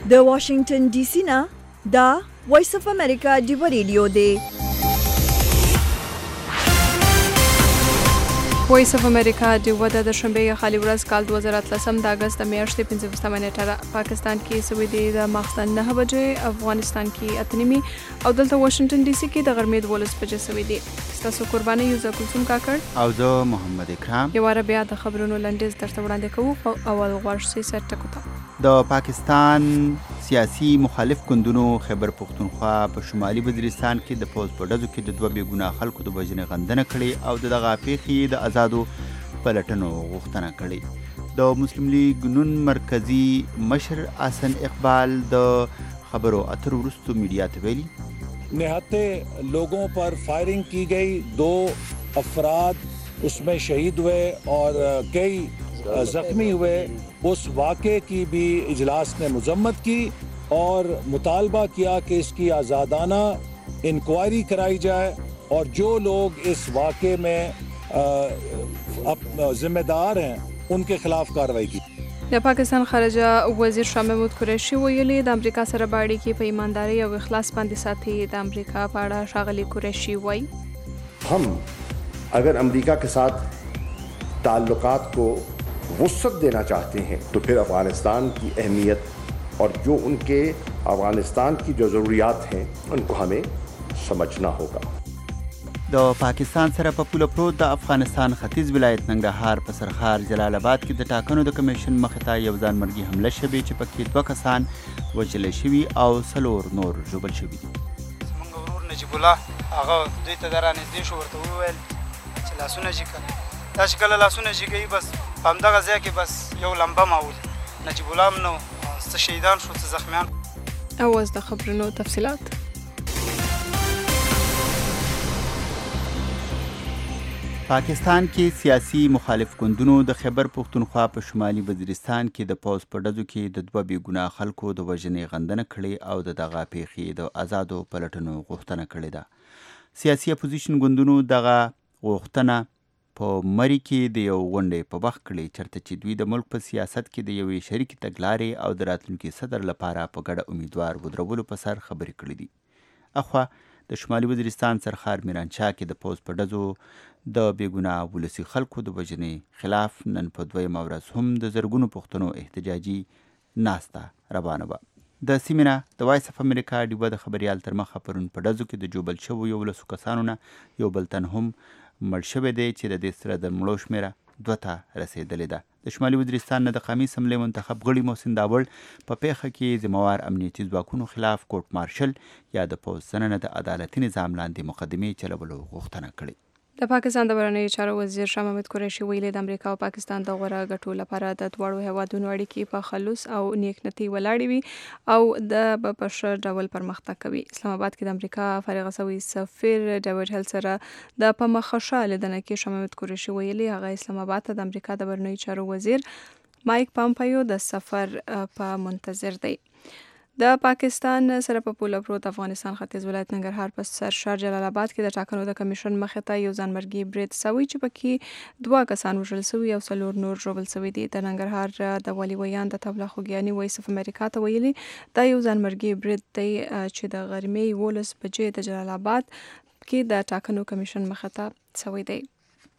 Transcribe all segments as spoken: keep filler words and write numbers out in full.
د واشنگټن ډي سي نه دا وایس اف امریکا ډیو ریډیو دی. وایس اف امریکا ډیو د شنبه خالي ورځ کال دوه زره اتلسم د اگست د میاشتې پنځه نیټه پاکستان کې سوي دی د ماخستن نه بجې، افغانستان کې اتنیمي او دلته واشنگټن ډي سي کې د غرمې دولس بجې سوي دی. تاسو قرباني یو ځکه کوم کاکړ او زه محمد اکرام یو ور بیا د خبرونو لنډیز درته وړاندې کوو. اول غواړم چې سر ټکو ته د پاکستان سیاسي مخالف ګوندونو خیبر پختونخوا په شمالي وزیرستان کې د پوز په ډزو کې د دوه بېګناه خلکو د وژنې غندنه کړې او د دغه پیښې د آزادو پلټنو غوښتنه کړې. د مسلم لیگ نون مرکزی مشر حسن اقبال د خبرو اترو وروسته میډیا ته ویلي निहत्ते लोगों पर फायरिंग की गई, दो अफराद उसमें शहीद हुए और कई जख्मी हुए. उस वाक़े की भी इजलास ने मजम्मत की और मुतालबा किया कि इसकी आज़ादाना इंक्वायरी कराई जाए और जो लोग इस वाक़े में जिम्मेदार हैं उनके खिलाफ कार्रवाई की. د پاکستان خارجه وزیر شاه محمود قریشي ویلي د امریکا سره په اړیکې په ایمانداري او اخلاص باندې ساتي. د امریکا په اړه ښاغلي قریشي وایي हम अगर अमेरिका के साथ ताल्लुकात को वुसअत देना चाहते हैं तो फिर अफ़गानिस्तान की अहमियत और जो उनके अफ़गानिस्तान की जो ज़रूरियात हैं उनको हमें समझना होगा. د پاکستان سره په پوله پروت د افغانستان ختیځ ولایت ننګرهار په سرخار جلال آباد کې د ټاکنو د کمیشن مخې ته یو ځانمرګي حمله شوې چې پکې دوه کسان وژل شوي او څلور نور ژوبل شوي دي. زموږ ورور نجیب الله هغه دوی ته د رانږدې شو، ورته وویل چې لاسونه جګ کړه. دا چې کله لاسونه جګوي بس په همدغه ځای کې بس یو لمبه ماولي. نجیب الله هم نو څه شهیدان شو څه زخمیان. او اوس د خبرونو تفصیلات. پاکستان کې سیاسي مخالف ګوندونو د خیبر پختونخوا په شمالي وزیرستان کې د پوز په ډزو کې د دوه بېګناه خلکو د وژنې غندنه کړې او د دغه پیښې د آزادو پلټنو غوښتنه کړې ده. سیاسي اپوزیشن ګوندونو دغه غوښتنه په مري کې د یو غونډې په وخت کړې چېرته چې دوی د ملک په سیاست کې د یوې شریکې تګلارې او د راتلونکي صدر لپاره په ګډه امیدوار ودرولو په سر خبرې کړې دي. اخوا د شمالي وزیرستان سرخار میرانشاه کې د پوز په ډزو د بېګناه ولسي خلکو د وژنې خلاف نن په دویمه ورځ هم د زرګونو پښتنو احتجاجي ناسته روانه وه. د سیمې نه د وایس اف امریکا ډیوه د خبریال تر مخه پرون په ډزو کې د جوبل شوو یولسو کسانو نه یو بل تن هم مړ شوی دی چې د دې سره د مړو شمېره دوه ته رسېدلې ده. د شمالي وزیرستان نه د قومي اسمبلۍ منتخب غړي محسن داوړ په پیښه کې ذمهوار امنیتي ځواکونو خلاف کورټ مارشل یا د پوځ دننه د عدالتي نظام لاندې مقدمې چلولو غوښتنه کړې. د پاکستان د بهرنیو چارو وزیر شاه محمود قریشي ویلي د امریکا او پاکستان د غوره ګټو لپاره د دواړو هیوادونو اړیکې په خلوص او نیکنتي ولاړې وي او د به په ښه ډول پرمختګ کوي. اسلام آباد کې د امریکا فارغ شوي سفیر ډیوډ هیل سره د په مخه ښه لیدنه کې شاه محمود قریشي ویلي هغه اسلام آباد ته د امریکا د بهرنیو چارو وزیر مایک پامپیو د سفر په منتظر دی. د پاکستان سره په پوله پروت افغانستان ختیځ ولایت ننګرهار په سرشار جلال آباد کې د ټاکنو د کمیشن مخې ته یو ځانمرګي برید سوی چې پکې دوه کسان وژل سوي او څلور نور ژوبل سوي دي. د ننګرهار د والي ویان د طبله خوږیاني وایس اف امریکا ته ویلي دا یو ځانمرګي برید دی چې د غرمې یولس بجې د جلال آباد کې د ټاکنو کمیشن مخې ته سوی دی.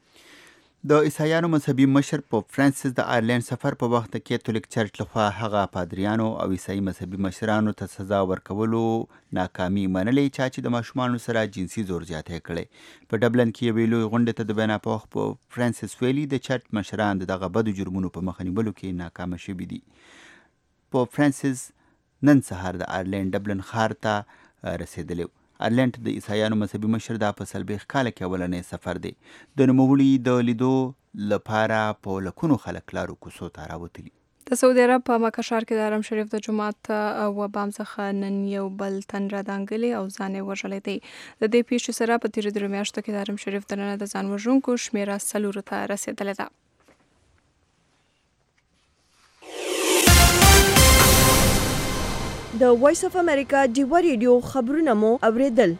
د عیسایانو مذهبي مشر پوپ فرانسیس د آیرلینډ سفر په وخت د کیتولیک چرچ لخوا هغه پادریانو او عیسائی مذهبي مشرانو ته سزا ورکولو ناکامي منلې چا چې د ماشومانو سره جنسي زور زیاتی کړی. په ډبلن کې یوې لوی غونډې ته د بیان په وخت پوپ فرانسیس ویلي د چرچ مشران د دغه بدو جرمونو په مخه نیولو کې ناکامه شوي دي. پوپ فرانسیس نن سهار د آیرلینډ ډبلن ښار ته رسېدلی و. آیرلینډ د عیسایانو مذهبي مشر دا په څلوېښت کاله کې اولنی سفر دی. د نوموړي د لیدو لپاره په لکونو خلک لارو کوڅو ته راوتلي. د سعودي عرب په مکه ښار کې د حرم شریف د جومات او بام څخه نن یو بل تن رادانګلي او ځان یې وژلی دی. د دې پیښې سره په تېرو درې میاشتو کې د حرم شریف دننه د ځان وژونکو شمېره څلورو ته رسېدلې ده. د وایس اف امریکا ډیو ریډیو خبرونه مو اوریدل.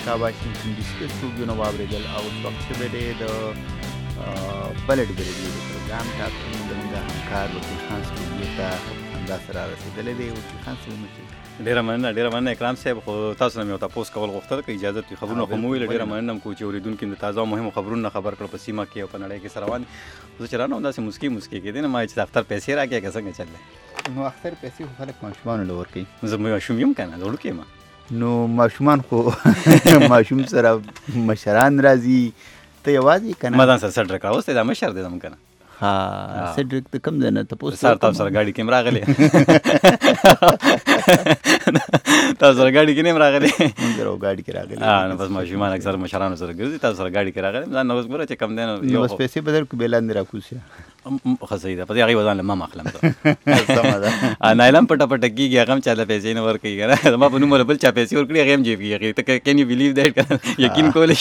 امریکا واشنگټن ډي سي کې استودیو نه واورېدل او اوس وخت کې به دی د بله ډبرې د پروګرام ټاپ ټین زموږ همکار وکیل خان سټوډیو ته همدا سره رسېدلی دی. وکیل خان صاحب مشي ډیره مننه ډیره مننه اکرام صاحب. خو تاسو نه مې ورته تپوس کول غوښتل که اجازه وي خبرونه خو مو ویل. ډیره مننه کوم چې اورېدونکي د تازه او مهمو خبرونو خبر کړل په سیمه کې او په نړۍ کې سره روان دي. زه چې رانه همداسې مسکي مسکي کېدې نه ما چې د اختر پیسې راکړې که څنګه چل دی؟ نو اختر پیسې خو خلک ماشومانو له ورکوي. زه ماشوم یم که نه وړوکی یم. نو ماشومان خو ماشوم سره مشران راځي ته یوازې که نه؟ ما ځان سره سډر کړه اوس دی دا مشر دی زموږ که نه. ها سډرک ته کوم ځای نه تپوس سر تاسو سره ګاډي کې هم راغلی تاسو سره ګاډي کې نه هم راغلی موږ سره ګاډي کې راغلی. نو بس ماشومان اکثر مشرانو سره ګرځي تاسو سره ګاډي کې راغلی ځان نو اوس ګوره چې کم دی نو بس پیسې به درکړو بې لاندې راکوسیا ښه صحیح ده په دې هغې به ځان له ما م اخلم ته نایلم پټه پټه کېږي هغه هم چا له پیسې نه ورکوي که نه زما په نوم ولا بل چا پیسې ورکړي هغې هم جیب کېږي هغې ته کین یو بلیو دیټ که یقین کولی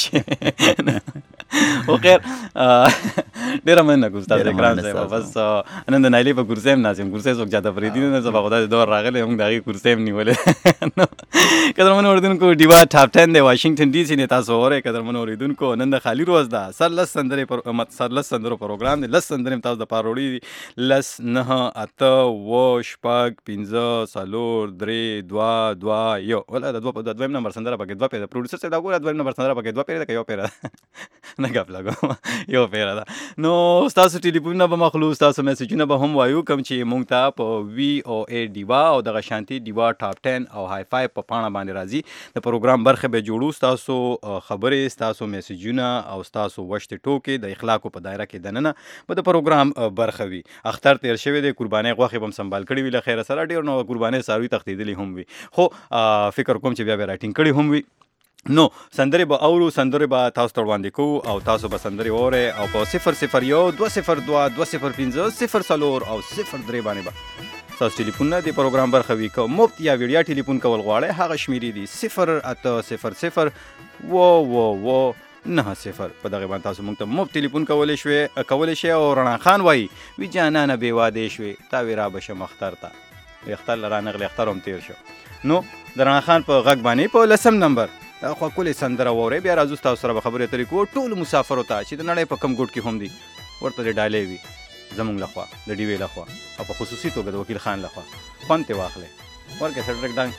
شي خو خیر ډېره مننه کوم ستاسو اکرام صاحب. بس نن د نایلې په کورسۍ هم ناست یم. کورسۍ څوک چاته پرېږدي نه سبا خو داسې دور راغلی موږ د هغې کورسۍ هم نیولې. قدرمنو اورېدونکو ډیوا ټاپ ټین دی واشنګټن ډي سي نه تاسو اورئ. قدرمنو اورېدونکو نن د خالي روز ده. سر لس سندرې سر لس سندرو پروګرام دی. لس سندرې هم تاسو دپاره وړي دي. لس نهه اته اوه شپږ پنځه څلور درې دوه دوه یو ولا د دوه د دویم نمبر سندره پکې دوه پیره پروډوسر صاحب دا ګوره دویم نمبر سندره پکې دوه پیره ده که یو پیره ده نه ګپ لګوم یو پیره ده. نو ستاسو ټلیفونونه به مخلو ستاسو میسیجونه به هم وایو کوم چې موږ ته په وي او ای ډیوا او دغه شانتي ډیوا ټاپ ټین او های فای په پاڼه باندې راځي. د پروګرام برخه به جوړو ستاسو خبرې ستاسو میسیجونه او ستاسو وشتې ټوکې د اخلاقو په دایره کې دننه به د پروګرام برخه وي. اختر تیر شوی دی قربانۍ غوښې به هم سنبال کړي وي له خیره سره ډېر نو قربانۍ څاروي تښتېدلي هم وي خو فکر کوم چې بیا به راټینګ کړي هم وي. نو سندرې به اورو سندرې به تاسو ته وړاندې کوو او تاسو به سندرې واورئ او په صفر صفر یو دوه صفر دوه دوه صفر پنځه صفر څلور او صفر درې باندې به ستاسو ټلیفونونه د پروګرام برخه وي. که مفت یا ویډیا ټلیفون کول غواړئ هغه شمیرې دي صفر اته صفر صفر اوه اوه اوه نه صفر. په دغې باندې تاسو موږ ته مفت ټلیفون کولی شوی کولی شئ. او رڼا خان وایي وي جانانه بې وادې شوې تا وې رابشم اختر ته اختر له رانغلې اختر هم تېر شو. نو د رڼا خان په غږ باندې په لسم نمبر خو کولې سندره واورئ. بیا راځو ستاسو سره به خبرې اترې کوو ټولو مسافرو ته چې د نړۍ په کم ګوټ کې هم دي ورته د ډالۍ وي زموږ لخوا د ډیوې لخوا او په خصوصي توګه د وکیل خان لخوا خوند ترې واخلئ. ورکړئ سډرک ډانګ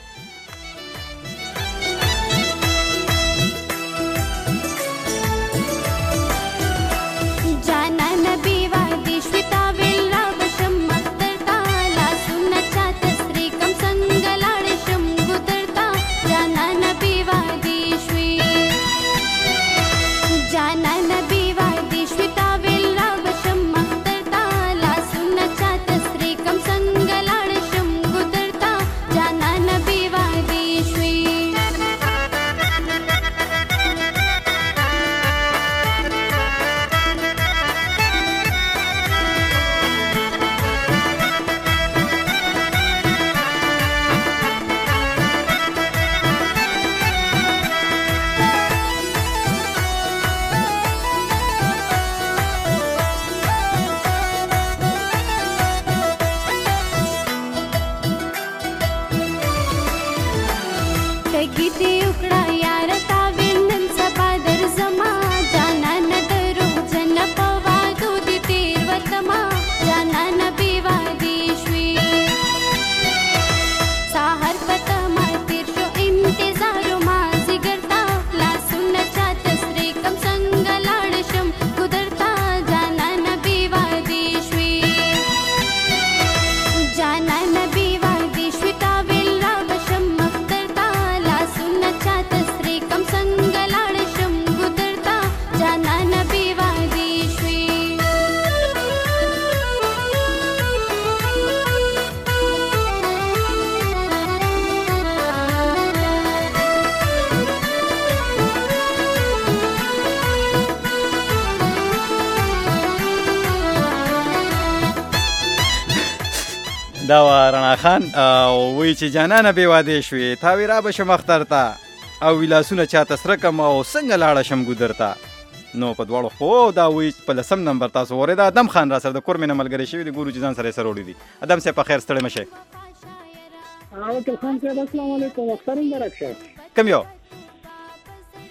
دا رڼا خان وایي چې جانانه بې وادې شوې تا وې رابشم اختر ته او وي لاسونه چاته سره کم او څنګه لاړه شم ګودر ته. نو په دواړو خو دا وایي په لسم نمبر تاسو اورئ دا ادم خان را سره د کور مې نه ملګری شوي دي ګورو چې ځان سره یې سره وړي دي. ادم صاحب په خیر ستړی مه شئ. وکیل خان صاحب السلام علیکم اختر مبارک شه. کوم یو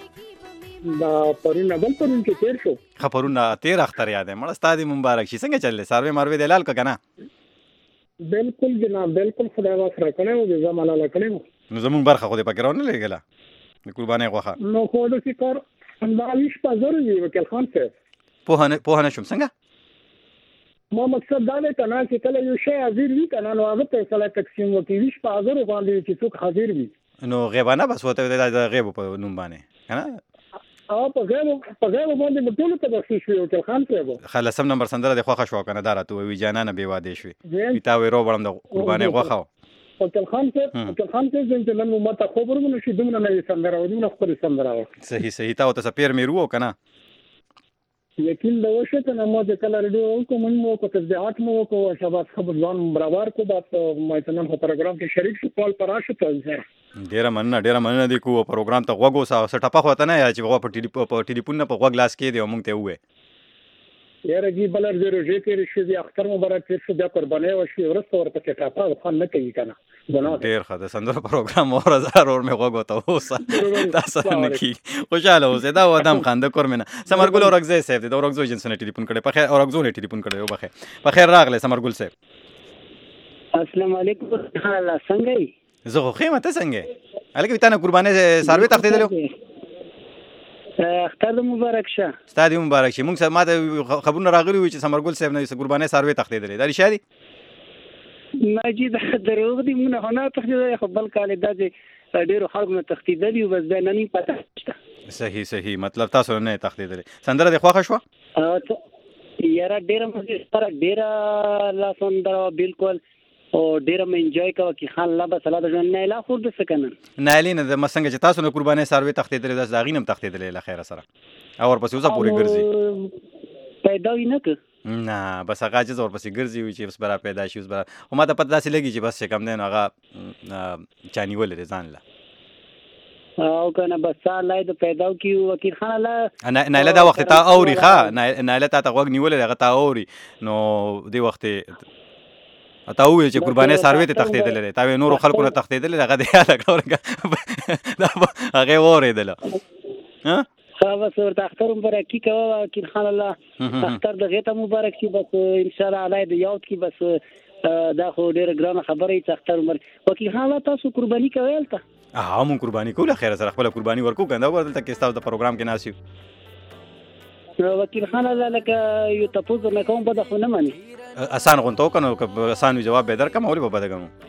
دا پرون بل پرون کې تیر شو خبرونه تیر اختر یادې مړ استاد مبارک شي څنګه چللې سروې مروې د لال کنه بالکل جناب بالکل خدای واسره کړو د زمانه لا کړو نو زمون برخه خو دې پکې راونه لګلا د قرباني غوخه نو خو د فکر انداویش په زور دی وکیل خان صاحب په نه په نه شوم څنګه ما مقصد دا دی کنه چې کله یو شی حاضر وي کنه نو هغه ته سره تقسیم وکړي ویش په حاضر باندې چې څوک حاضر وي نو غیبانه بس وته د غیب په نوم باندې کنه او په غیب په غیب باندې ټول ته بخښي شو وکیل خان صاحب خلاصم نمبر سندره د خوخه شو کنه دارته وی جانانه بي واده شوي پیتا وی رو وړم د قرباني غوخه وکیل خان صاحب وکیل خان صاحب چې نن مو ماته خبرونه نشي دومره نه سندره و دومره خپل سندره صحیح صحیح تا ته سپیر میرو کنه یقین دا وشه ته نو د کله ریډیو کوم مو کو تبعات مو کو شباب خبر ځان برابر کو بات مې تنن په پروګرام کې شریک شو کال پر راشه ته ډیره مننه ډیره مننه دی کو پروګرام ته وګو سا سټاپه هوته نه یا چې وګ په ټلیفون په ټلیفون نه په وګ لاس کې دی مونږ ته وې یاره جی بلر زیرو جې کې رشي دی اختر مبارک تیر شو بیا قرباني وشي ورسته ورته کې ټاپه خان نه کوي کنه ډیر ښه د سندره پروګرام اور هزار اور مې وګو ته اوسه تاسو نه کی خوشاله اوسه دا ودم خنده کورمنه سمرګل اورګزې سیف دی دا اورګزو جنس نه ټلیفون کړي په خیر اورګزو نه ټلیفون کړي او بخیر په خیر راغله سمرګل سیف السلام علیکم الله څنګه زه خو خیمه ته څنګه الګ ویتانه قرباني سروي تختیدلو اختر مبارک شه ستاسو مبارک شه موږ سره ماته خبرونه راغلي و چې سمرګل صاحب نه قرباني سروي تختیدلې دا رښتیا دي ماجد دروغ دي موږ نه تختیدلې خو بل کال د ډیرو خلکو نه تختیدلې بس دا نه پته شته صحیح صحیح مطلب تاسو نه تختیدلې سندره د خوښه شو یاره ډیره مزه سره ډیره لا سندره بالکل او ډیره مې انجوای کاوه کی خان الله به صلاح د نه لا خور د سکنن نه لینه د مسنګ چې تاسو نه قرباني سروي تختیدلې د زاغینم تختیدلې له خیره سره او ورپسې اوسه پوری ګرځي پیدا وینه که نه بس هغه چې ورپسې ګرځي وي چې بس برا پیدا شي اوس برا او ما ته پته داسې لګي چې بس کم نه هغه چانی ولې ځان لا او کنه بس الله د پیداو کی وکیل خان الله نه نه دا وخت ته اوري ښا نه نه ته غوږ نیولې هغه ته اوري نو دی وخت اته وې چې قرباني سروي ته تختیدلې تا نور خلکو نه تختیدلې هغه دی هغه دا هغه وریدل ها خو سور اختر مبارک کی کوه وکیل خان الله اختر د غیته مبارک شي بس ان شاء الله علی د یاد کی بس دا خو ډیره ګرانه خبره ای چې اختر مبارک وکیل خان الله تاسو قرباني کوي تا اه مون قرباني کوله خیر سره خپل قرباني ورکو کنده ورته کې تاسو د پروګرام کې ناسیو وکیل خان الله لکه یو تاسو نه کوم بده خو نه مانی آسان غونټو کنو که آسان جواب به درکم اولی په بده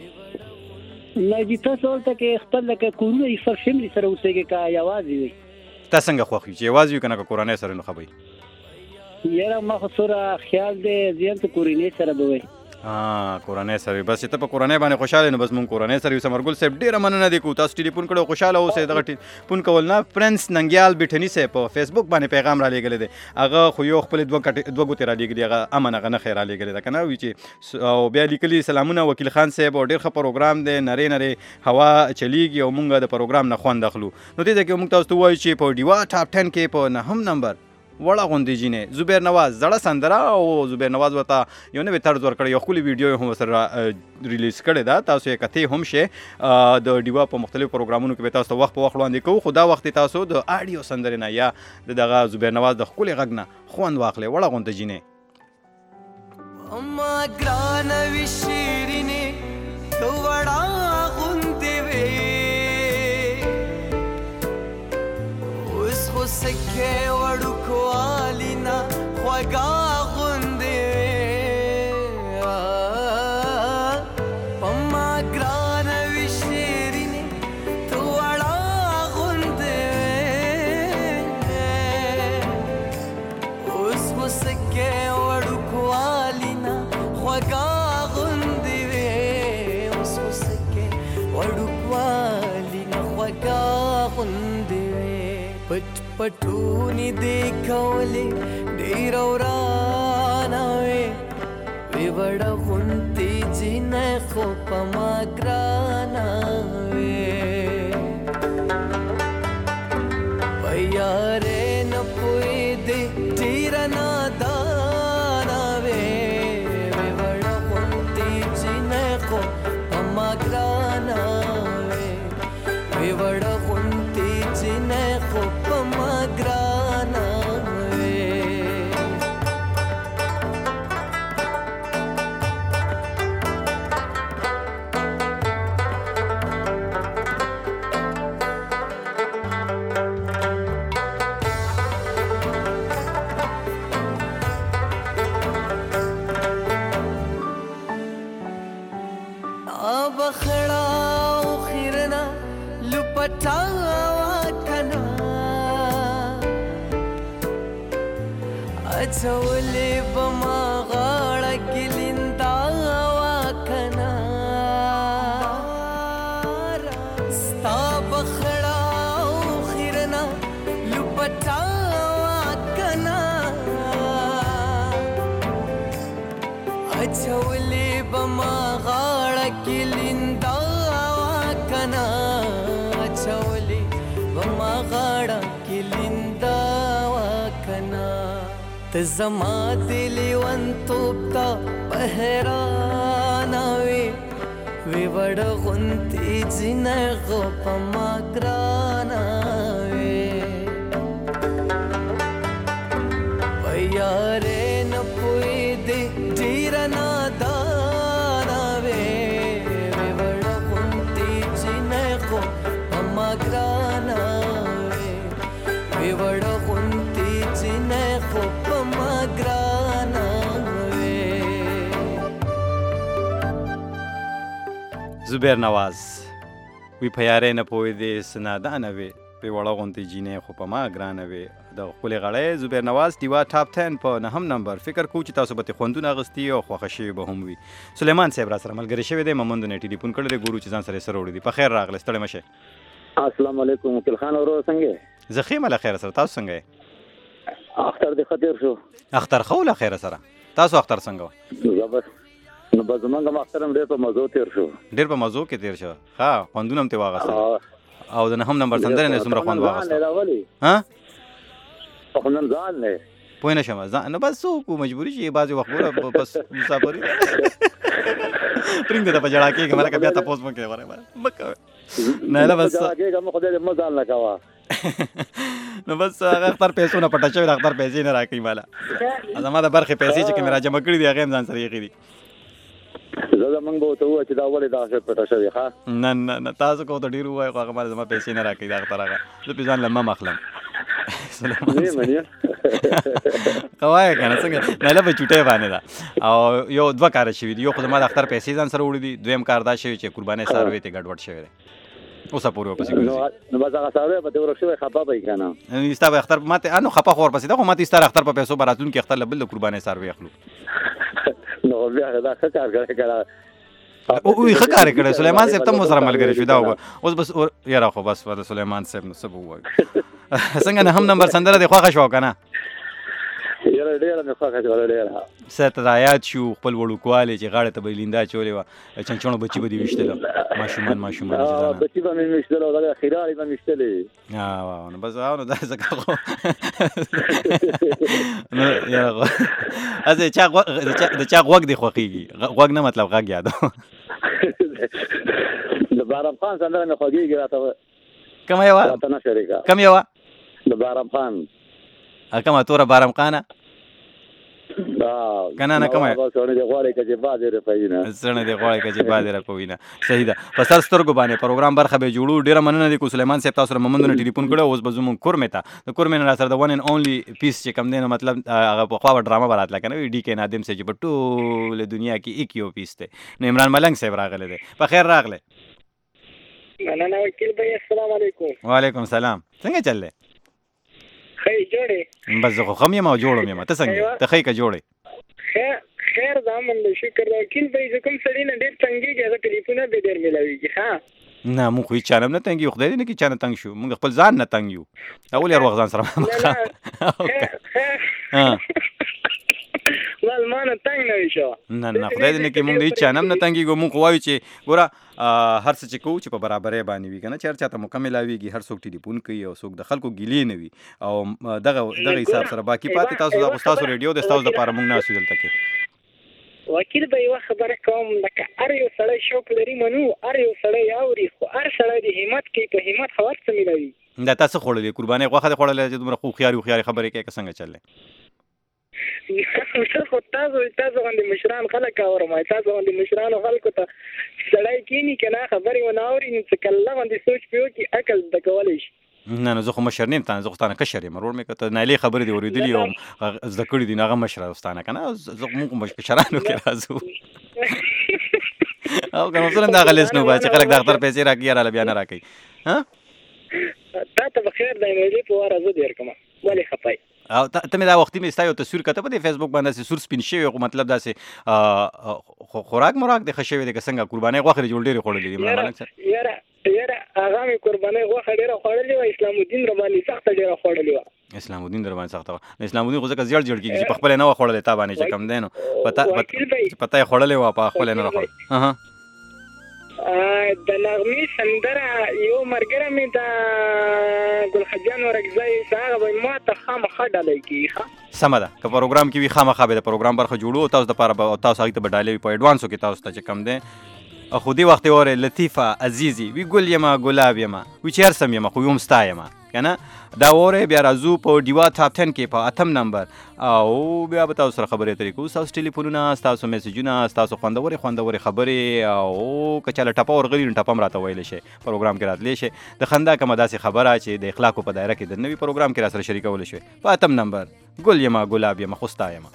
کوم نه جی تاسو ولته کې خپل لکه کورونه یې سر شملي سره اوسېږي کا یوازې وي تاسو څنګه خوښ چې یوازې وي کنه کورانه سره نه خبري یاره ما خو سره خیال دې زیات کورینې سره به وي ها کورانه سره بس ته په کورانه باندې خوشاله نه بس مون کورانه سره سمرګل صاحب ډیره مننه دي کو تاسو ټلیفون کړو خوشاله اوسئ دغه ټلیفون کول نه پرنس ننګیال بټنی سه په فیسبوک باندې پیغام را لګل دي هغه خو یو خپل دوه دوه ګوتې را لګل دي هغه امن هغه نه خیر را لګل دي کنه وی چې او بیا لیکلي سلامونه وکیل خان صاحب ډیر ښه پروګرام دی نری نری هوا چلیږي او مونږ د پروګرام نه خوند اخلو نو دې ځکه مونږ تاسو وایو چې په ډیوا ټاپ دس کې په نهم نمبر وړه غوندې جینې زبیر نواز زړه سندره او زبیر نواز ورته یو نوې طرز ورکړی یو ښکلې ویډیو هم سره ریلیز کړې ده تاسو یې کتې هم شئ د ډیوا په مختلفو پروګرامونو کې به تاسو ته وخت په وخت وړاندې کوو خو دا وخت تاسو د آډیو سندرې نه یا د دغه زبیر نواز د ښکلې غږ نه خوند واخلئ وړه غوندې جینې اما ګرانه وي شیرینې ته وړه غوندې وې اوس خو سکې وړوکو والینا خوږه غوندې اما ګرانه وي شیرینې ته وړه غوندې اوس خو سکې وړوکو والینا خوږه غوندې وې اوس خو سکې وړوکو والینا خوږه غوندې پټ پټونی دیکھولې ډیر ورانه وې وی وړه غونتی جنې خو په ما ګرانه وې پیارې نه پوي دې ډیر نادانه وې وی وړه غونتی جنې خو په ما ګرانه وې وی وړه غونتی جنې خو په ما ګرانه بخړا او خیرنا لپټا وکنا اچولې بما غاړه کې لیندا وکنا ستا بخړا او خیرنا لپټا وکنا اچولې بما غاړه کې لیندا وکنا اچولې بما غاړه کې لیندا وکنا ته زما دل ون توپ تا بهرانا وی وی وړ غونتی جنغو پما ګرانا وی ویاره نه پوي دې ډیر نادانا وی وی وړ غونتی جنغو پما ګرانا وی وی وړ غونتی جنغو پما ګرانا وی زبیر نواز وی په یارې نه پوهې دې سنادانه وې په وړه غونتې جینۍ خو په ما ګرانه وې د ښکلې غړۍ زبیر نواز ډیوا ټاپ ټن په نهم نمبر فکر کوو چې تاسو به ترې خوندونه اخیستي او خوښه شوي به هم وي سلیمان صاحب را سره ملګری شوی دی ممندو نه ټلیفون کړی دی ګورو چې ځان سره یې سره وړي دي په خیر راغلی ستړی مه شئ السلام علیکم وکیل خان ورو څنګه زه ښه یم له خیره سره تاسو څنګه یې اختر دې ښه تېر شو اختر ښه و له خیره سره تاسو اختر څنګه و زه بس نو به زمونږ هم اختر هم ډېر په مزو تېر شو ډېر په مزو کې تېر شو ښه خوندونه هم ترې واخیستل او د نهم نمبر سندرې نه څومره خوند واخیستل ها خو نن ځان دی پوه نه شم ځان نو بس څه وکړو مجبوري چې بعضې وخت بوله بس مسافري پرېږده ته په ژړا کېږم هلکه بیا تپوس مه کوې غوره مه کوې نایله بس کېږم خدای دې مه ځان نه کوه نو بس هغه اختر پیسو نه پټه شوې د اختر پیسې نه راکوي ماله زما د برخې پیسې چې کومې را جمع کړي دي هغې هم ځان سره ایښي دي زه زمونږ به ورته ووایه چې دا ولې دغه شی پټه شوې ښه نه نه نه تاسو که ورته ډېر ووایو خو هغه ماله زما پیسې نه راکوي د اختر هغه زه پرې ځان له مم اخلم که وایه که نه څنګه نایله په چوټۍ باندې ده او یو دوه کاره شوي دي یو خو زما د اختر پیسې ځان سره وړي دي دویم کار دا شوي چې قربانۍ څاروی ته ګډوډ شوی دی اوسه پورې ورپسې ګرځي نو بس هغه څاروی به دې ورک شوی خفه به یې که نه ستا به اختر ماته نو خفه خو ورپسې ده خو ماته ستا اختر په پیسو به راتلونکي اختر له بل د قربانۍ څاروی اخلو نو بیا دا ښه کار کړی که وی ښه کار یې کړی سلیمان صاحب ته هم ورسره ملګری شو دا اوس بس یاره خو بس د سلیمان صاحب نو څه به ووایو څنګه نهم نمبر سندره دې خوښه شوه که نه یاره ډېره مې خوښه شوه ډېره څه ته رایاد شو خپل وړوکوالی چې غاړې ته به یې لیندا اچولې وه چنچڼو بچي به دې ویشتله ماشومان ماشومان بچي به مې ویشتل او دغه خیرالې به مې ویشتلې نو بس نو دا ځکه خو نو یاره هسې د چا غوږ دې خوښېږي غوږ نه مطلب غږ یادو د بارم خان سندره مې خوږېږي راته کومه یوه راته نه شریکه کوم یوه د بارم خان کومه توره بارم خانه که نه نه کومه سړی دې غواړي که چې باد یې رپوي نه سړی دې غواړي که چې باد یې رپوي نه صحیح ده په سر سترګو باندې پروګرام برخه به جوړو ډېره مننه دی کو سلیمان صاحب تاسو سره ممندونه ټلیفون کړی اوس به زموږ کورمې ته د کورمې نه را سره د ون اینډ اونلی پیس چې کوم دی نو مطلب هغه پخوا به ډرامه به راتله که نه وي ډي کې نادم صاحب چې په ټوله دنیا کې ایک یو پیس دی نو عمران ملنګ صاحب راغلی دی په خیر راغلی مننه وکیل بھائی السلام علیکم وعلیکم السلام څنګه چل دی خیر جوړې بس زه خو ښه یم او جوړ یم ته څنګه ته ښه که جوړې خیر دا من شکر دا وکیل بھائی زه کوم سړي نه ډېر تنګېږي هغه ټلیفونه به ډېر میلاویږي ښه نه موږ خو هېڅ چا نه هم نه تنګ یو خدای دې نه کړي چا نه تنګ شو موږ خپل ځان نه تنګ یو اول هر وخت ځان سره ول ما نه تنګ نه وي شو نه نه خدای دې نه کړي موږ د هېڅ چا نه هم نه تنګېږو موږ خو وایو چې ګوره هر څه چې کوو چې په برابرۍ باندې وي که نه چې هر چا ته موقع میلاویږي هر څوک ټلیفون کوي او څوک د خلکو ګیلې نه وي او دغه دغه حساب سره باقي پاتې تاسو دا خو ستاسو ریډیو دی ستاسو دپاره موږ ناست یو دلته کې وکیل به یوه خبره کوم لکه هر یو سړی شوق لري منو هر یو سړی اوري خو هر سړی د همت کوي په همت خو هر څه میلاوي دا تا څه خوړلې قربانۍ غوښه دې خوړلې چې دومره خوښیارې وښیارې خبرې کوې که څنګه چلې خو تاسو تاسو باندې مشران خلک اورم تاسو باندې مشرانو خلکو ته سړی کینی که نه خبرې ونه اوري نو څه کله باندې سوچ پې وکړي عقل زده کولی شي نه نه زه خو مشر نه یم تا زه خو ستانه کشر یم ورور مې که ته نایلې خبرې دې اورېدلي او زده کړي دي نو هغه مشره ستانه که نه زه موږ مشرانو کې راځو او کوم څه نه غلیس نو با چې خلک د اختر پیسې راکې را بیا نه راکې ها تا ته بخیر د ایمیلي په واره زه دیر کوم ولې خپای او ته مې دا وختي مې ستا یو تصویر کته په فیسبوک باندې سور سپین شوی خو مطلب داسې خوراک مراک د خښوي د څنګه قرباني غوخه جوړ ډېری خوړلې دي مالک سره یاره یاره هغه مې قرباني غوخه ډېره خوړلې و اسلام الدین رباني سخت ډېره خوړلې و اسلام الدین رباني سخت و اسلام الدین خو ځکه زیړ جوړ کیږي چې په خپل نه و خوړلې تا باندې چې کم دینو پتا پتا یې خوړلې و په خپل نه خوړل ها د نغمې سندره یو مرګره مې د ګل خجان ورګزای هغه به ما ته خامخا ډالۍ کیږي سمه ده که پروګرام کې وي خامخا به د پروګرام برخه جوړو تاسو د پاره تاسو هغه ته به ډالۍ په ایډوانسو کې تاسو ته چې کم ده خو دې وخت وره لطیفه عزیزي وی ګل یما ګلاب یما وی چیر سم یما خو یم ستا یما کنه دا وره بیا راځو په دیوا ټاپ دس کې په اتم نمبر او بیا به تاسو سره خبرې اترې کوو تاسو ټلیفونونه تاسو میسجونه تاسو خوندوري خوندوري خبرې او کچاله ټپه ورغلی ټپم راته ویل شي پروګرام کې راتلی شي د خندا کومه داسې خبره چې د اخلاقو په دایره کې د نوي پروګرام کې را سره شریکول شي په اتم نمبر ګل یما ګلاب یما خوستا یما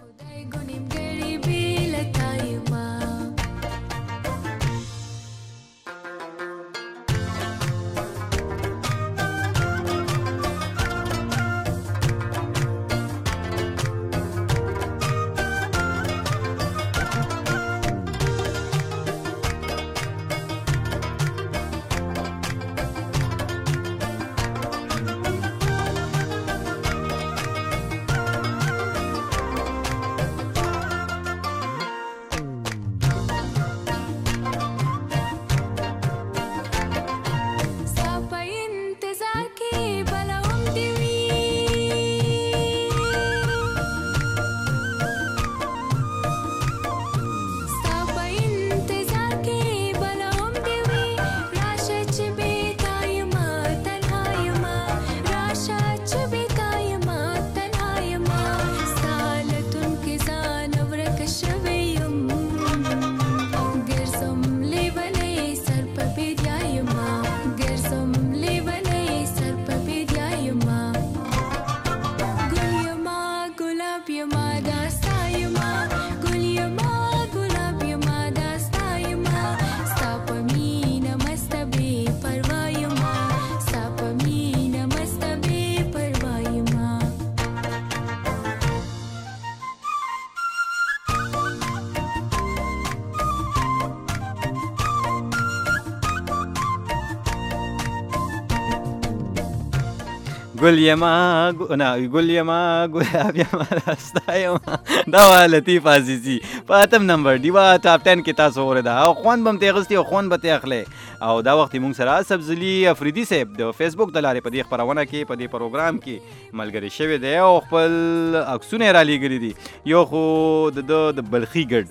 ګل یما نه ګل یما ګلاب یما راستا یما دا لطیف عزیزي په اتم نمبر دیوا ټاپ دس کې تاسو اورئ او خوان بم ته غستی او خوان به ته اخلي او دا وخت موږ سره سبزلی افریدي صاحب د فیسبوک د لارې په دې خبرونه کې په دې پروګرام کې ملګری شوی دی او خپل عکسونه را لېږلي دي یو خو د بلخي ګډ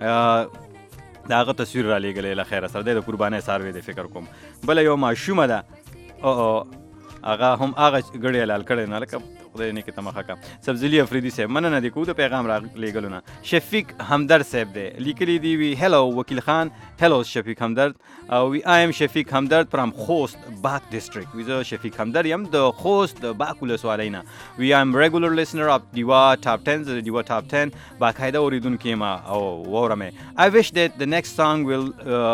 دا هغه تصویر را لېږلی له خیره سره دی د قربانۍ څاروی دی فکر کوم بله یو ماشومه ده او هغه هم هغه ګړی حلال کړی نه لکه خدای نیکې ته مخه کړه سبزلي افریدي صاحب مننه دې کوو د پیغام را لېږلو نه شفیق همدرد صاحب دی لیکلی دی وی هلو وکیل خان هلو شفیق همدرد او وی آی ایم شفیق همدرد فرام خوست باک ډسټریکټ وی زه شفیق همدرد یم د خوست د باک ولسوالۍ نه وی آی ایم ریګولر لیسنر اف دیوا ټاپ دس د دیوا ټاپ دس باقاعده اورېدونکی یم او واورم آی وش دیٹ د نیکسټ سانګ ویل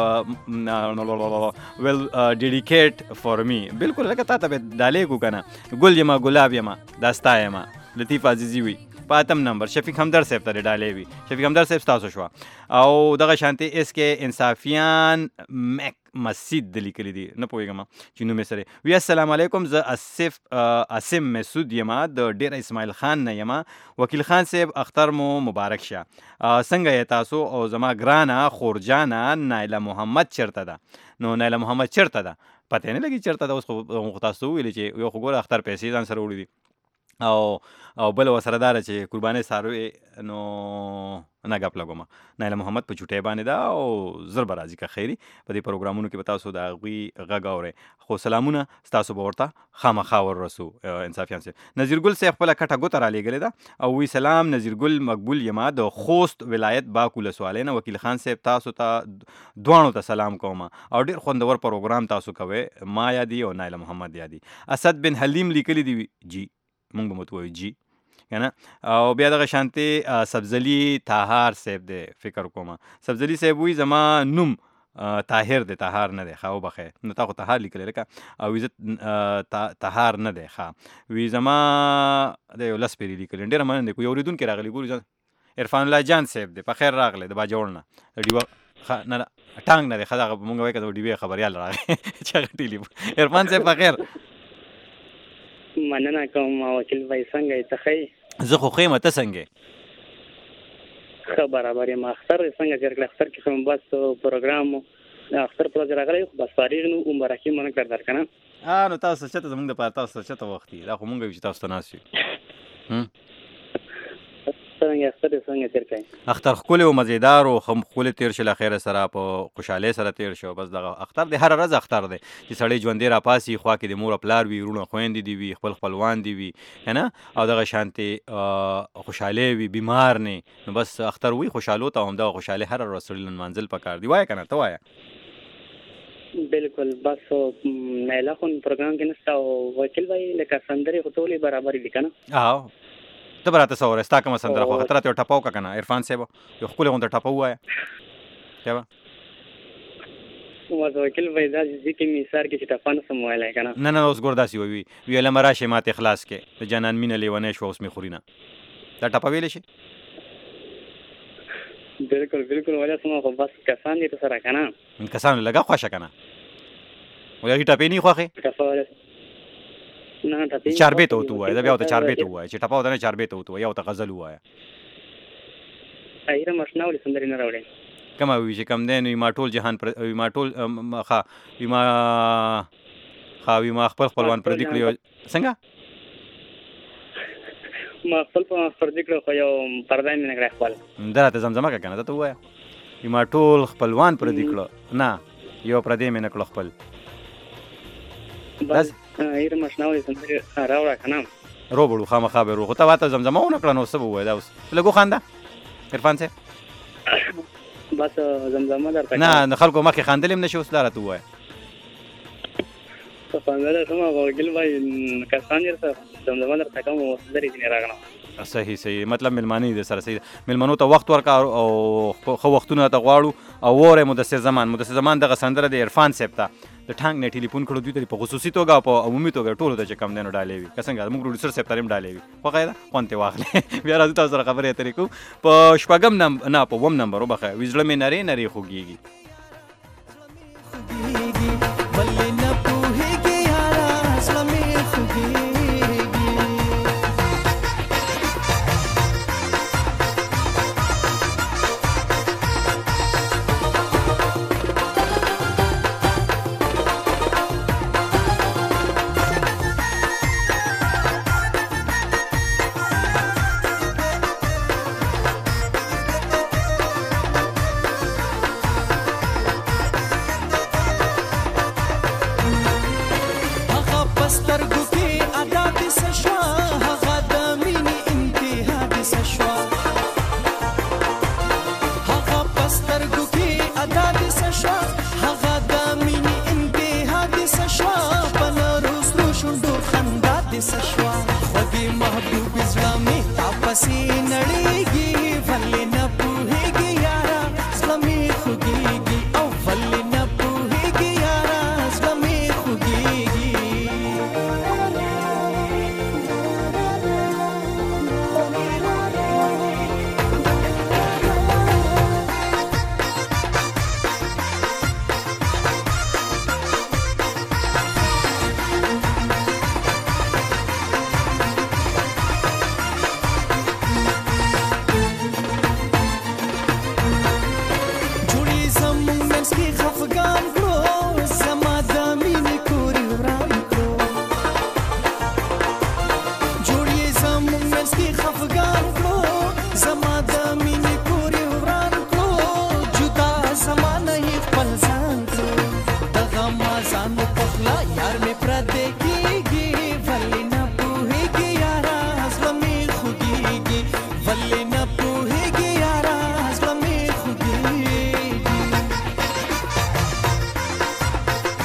ویل ډیډیکیټ فار می بالکل لکه تا ته به ډالۍ کو کنه ګل یما ګلاب یما داستا یما لطیف عزیزي وي په اتم نمبر شفیق همدرد صاحب ته ډالۍ وي شفیق همدرد صاحب ستاسو شوه او دغه شانتې اس کې انصافیان میک مسجد د لیکلي دي نه پوهېږم چې نوم یې سره وي السلام علیکم زه اسف اسم مسعود یما د ډېره اسماعیل خان نه یما وکیل خان صاحب اختر مو مبارک شه څنګه یې تاسو او زما ګرانه خورجانه نایله محمد چېرته ده نو نایله محمد چېرته ده پته نه لګي چېرته ده اوس خو تاسو وویلې چې یو خو ګوره اختر پیسې ځان سره وړي دي او او بل وسره داره چې قربانۍ څاروی نو نه ګپ لګوم نایله محمد په چوټۍ باندې ده او زر به راځي که خیري په دې پروګرامونو کې به تاسو د هغوی غږ اورئ خو سلامونه ستاسو به ورته خامخا وررسو انصافیان صاحب نظیر ګل صاحب خپله کټه ګوته رالیږلې ده او وی سلام نظیر ګل مقبول یما د خوست ولایت باک ولسوالۍ نه وکیل خان صاحب تاسو ته دواړو ته سلام کوم او ډېر خوندور پروګرام تاسو کوئ ما یادي او نایله محمد یادي اسد بن حلیم لیکلی دی جی مونږ به مت وایو جی کنه او بیا دغه شانتې سبزلي طاهر صاحب دی فکر کوم سبزلي صاحب وایي زما نوم طاهر دی طاهر نه دی ښه وبخئ نو تا خو طاهر لیکلی لکه او وي زه طاهر نه دی ښه وي زما د یو لس پیرې لیکلي ډېره مننه دی یو اورېدونکی راغلی ګورو عرفان الله جان صاحب دی په خیر راغلی د باجوړ نه د ډیوه نه نه ټانګ نه دی ښه دغه مونږ وایو که د ډیوې خبریال راغی چې هغه ټیلیفون عرفان صاحب په خیر مننه کوم وکیل بھائی څنګه یې ته ښه یې زه خو ښه یم ته څنګه یې ښه برابر یم اختر څنګه تېر کړې اختر کې خو بس پروګرام اختر پر ورځ راغلی خو بس فارغ نو مبارکي مو نه کړ در که نه نو تاسو چېرته زموږ دپاره تاسو ته چېرته وخت دی دا خو مونږ یو چې تاسو ته ناست یو څنګه اختر څنګه تېر کړې اختر ښکلی و مزېدار و ښه ښکلی تېر شو له خیره سره په خوشحالۍ سره تېر شو بس دغه اختر دی هره ورځ اختر دی چې سړی ژوندی راپاسي خوا کې د مور او پلار وي وروڼه خویندې دي وي خپل خپلوان دي وي که نه او دغه شانتې خوشحالۍ وي بیمار نه نو بس اختر وي خوشحالو ته همدغه خوشحالۍ هره ورځ سړي لمانځل پکار دي وایه که نه ته وایه بالکل بس میله خو پروګرام کې نشته او وکیل بھائی لکه سندرې خو ټولې برابرې دي که نه او ته به راته څه ووایه ستا کومه سندره خوښه ته راته یو ټپه وکړه که نه عرفان صاحب یو ښکلې غونډه ټپه ووایه بیا به بس وکیل بھائی دا ځکه مې سر کې چې ټپه نسم ویلی که نه نه نه اوس ګور داسې ووي ویلمه راشئ ماته اخلاص کې د جانان مینه لیونی شوه اوس مې خوري نه دا ټپه ویلی شي بالکل بالکل ولی سما خو بس کسان دي ته سره که نه کسان لږه خوښه که نه وایي هغې ټپې نه خوښې ټپه ولی نه ټپې چاربې ته ورته ووایه زه بیا ورته چاربې ته ووایه چې ټپه ورته نه چاربې ته ورته ووایه یا ورته غزل ووایه ایره مشنا ولې سندرې نه راوړې کومه وي چې کم دی نو ما ټول جهان وي ما ټول ښه وي ما ښه وي ما خپل خپلوان پردي کړي څنګه ما خپل پردي کړي خو یو پرده مې نه کړی خپل ده راته زمزمه که که نه ته ووایه وي ما ټول خپلوان پردي کړه نه یو پردی مې نه کړه خپل بس ایره مشنا ولې سندرې راوړه که نه روبړو خامخا به روغ ته واته زمزمه ونه کړه نو څه به ووایه دا اوس لږ وخانده عرفان صاحب بس زمزمه درته نه د خلکو مخکې خاندل هم نه شي اوس دا راته ووایه خاندلی شم وکیل بھائی کسان یې درته زمزمه درته کوم اوس لرې ځینې راغلم صحیح صحیح مطلب مېلمانه دې سره صحیح مېلمنو ته وخت ورکړه او ښه وختونه ته غواړو او ووری مدثر زمان مدثر زمان دغه سندره د عرفان صاحب ته د ټانګ نه ټلیفون کړو دوی ته په خصوصي توګه او په عمومي توګه ټولو ته چې کم دی نو ډالۍ وي که څنګه زموږ پروډیوسر صاحب ته هم ډالۍ وي خوښه یې ده خوند ترې واخلې بیا راځو تاسو سره خبرې اترې کوو په شپږم نمبر نه په اووم نمبر وبخئ وي زړه مې نرۍ نرۍ خوږېږي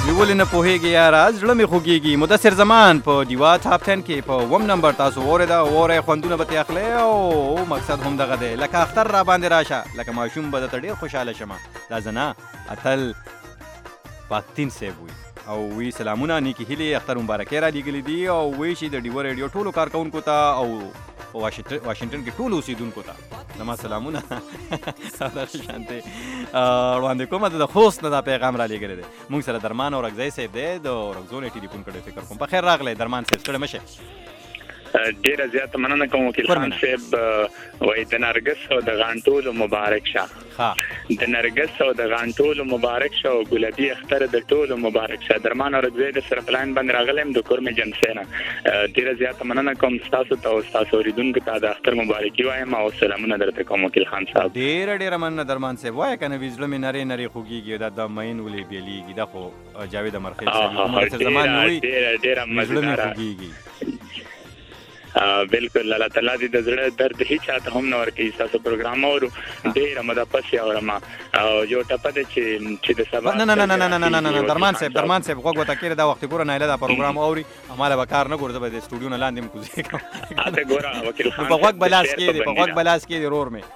ولې نه پوهېږي یاره زړه مې خوږېږي مدثر زمان په ډیوا ټاپ ټن کې په اووم نمبر تاسو واورېده واورئ خوندونه به ترې اخلئ او مقصد هم دغه دی لکه اختر را باندې راشه لکه ماشوم به درته ډېر خوشحاله شمه دا زه نه اتل پاکتین صاحب وي او وی سلامونه نیکې هیلې اختر مبارکۍ را لیږلي دي او وایي چې د ډیوا ریډیو ټولو کارکوونکو ته او واشنګټن کې ټولو اوسیدونکو ته زما سلامونه دغه شانتې وړاندې کومه د خوست نه دا پیغام را لیږلی دی موږ سره درمان اورکزی صاحب دی د اورکزو نه ټلیفون کړی فکر کوم په خیر راغلی درمان صاحب ستړی مه شئ ډیره زیاته مننه کوم وکیل خان صاحب وایي د نرګس او د غانټولو مبارک شه د نرګس او د غانټولو مبارک شه او ګلابي اختر د ټولو مبارک شه درمان اورکزی د سره پلاین باندې راغلی یم د کور مې جنسۍ نه ډیره زیاته مننه کوم ستاسو ته او ستاسو اورېدونکو ته د اختر مبارکي وایم او سلامونه درته کوم وکیل خان صاحب ډیره ډیره مننه درمان صاحب وایه که نه وي زړه مې نرۍ نرۍ خوږېږي دا د مین ولې بیلیږي دا خو جاوید امرخیل صاحب زمان وایي ډیره ډیره مزیداره بالکل الله تعالی دې د زړه درد هیڅ چاته هم نه ورکوي تاسو پروګرام اورو ډېره موده پسې اورم او یو ټپه ده چې چې د سبا نه نه نه نه نه نه نه درمان صاحب درمان صاحب غوږ ورته کېږدې دا وخت ګوره نایله دا پروګرام اوري هماله به کار نه ګورو زه به د سټوډیو نه لاندې م کوزې کوم هلته ګوره وکیل خان په غوږ به لاس کېږدې په غوږ به لاس کېږدې ورور مې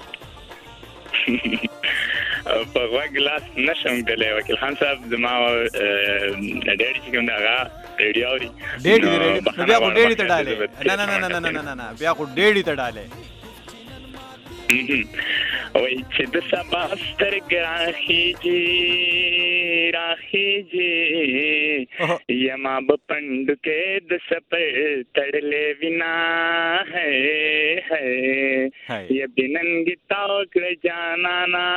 په غوږ لاس نشم کلی وکیل خان صاحب زما ډېډي چې کوم دی هغه ریډیو اوري ډېډي دی ریډیو نو بیا خو ډېډي ته ډالې نه نه نه نه نه نه بیا خو ډېډي ته ډالې وایي چې د سبا سترګې راخیږي راخیږي یما به پنډکې د سپر تړلې وینا ہے ہے یا بننګي تا کړه جانانا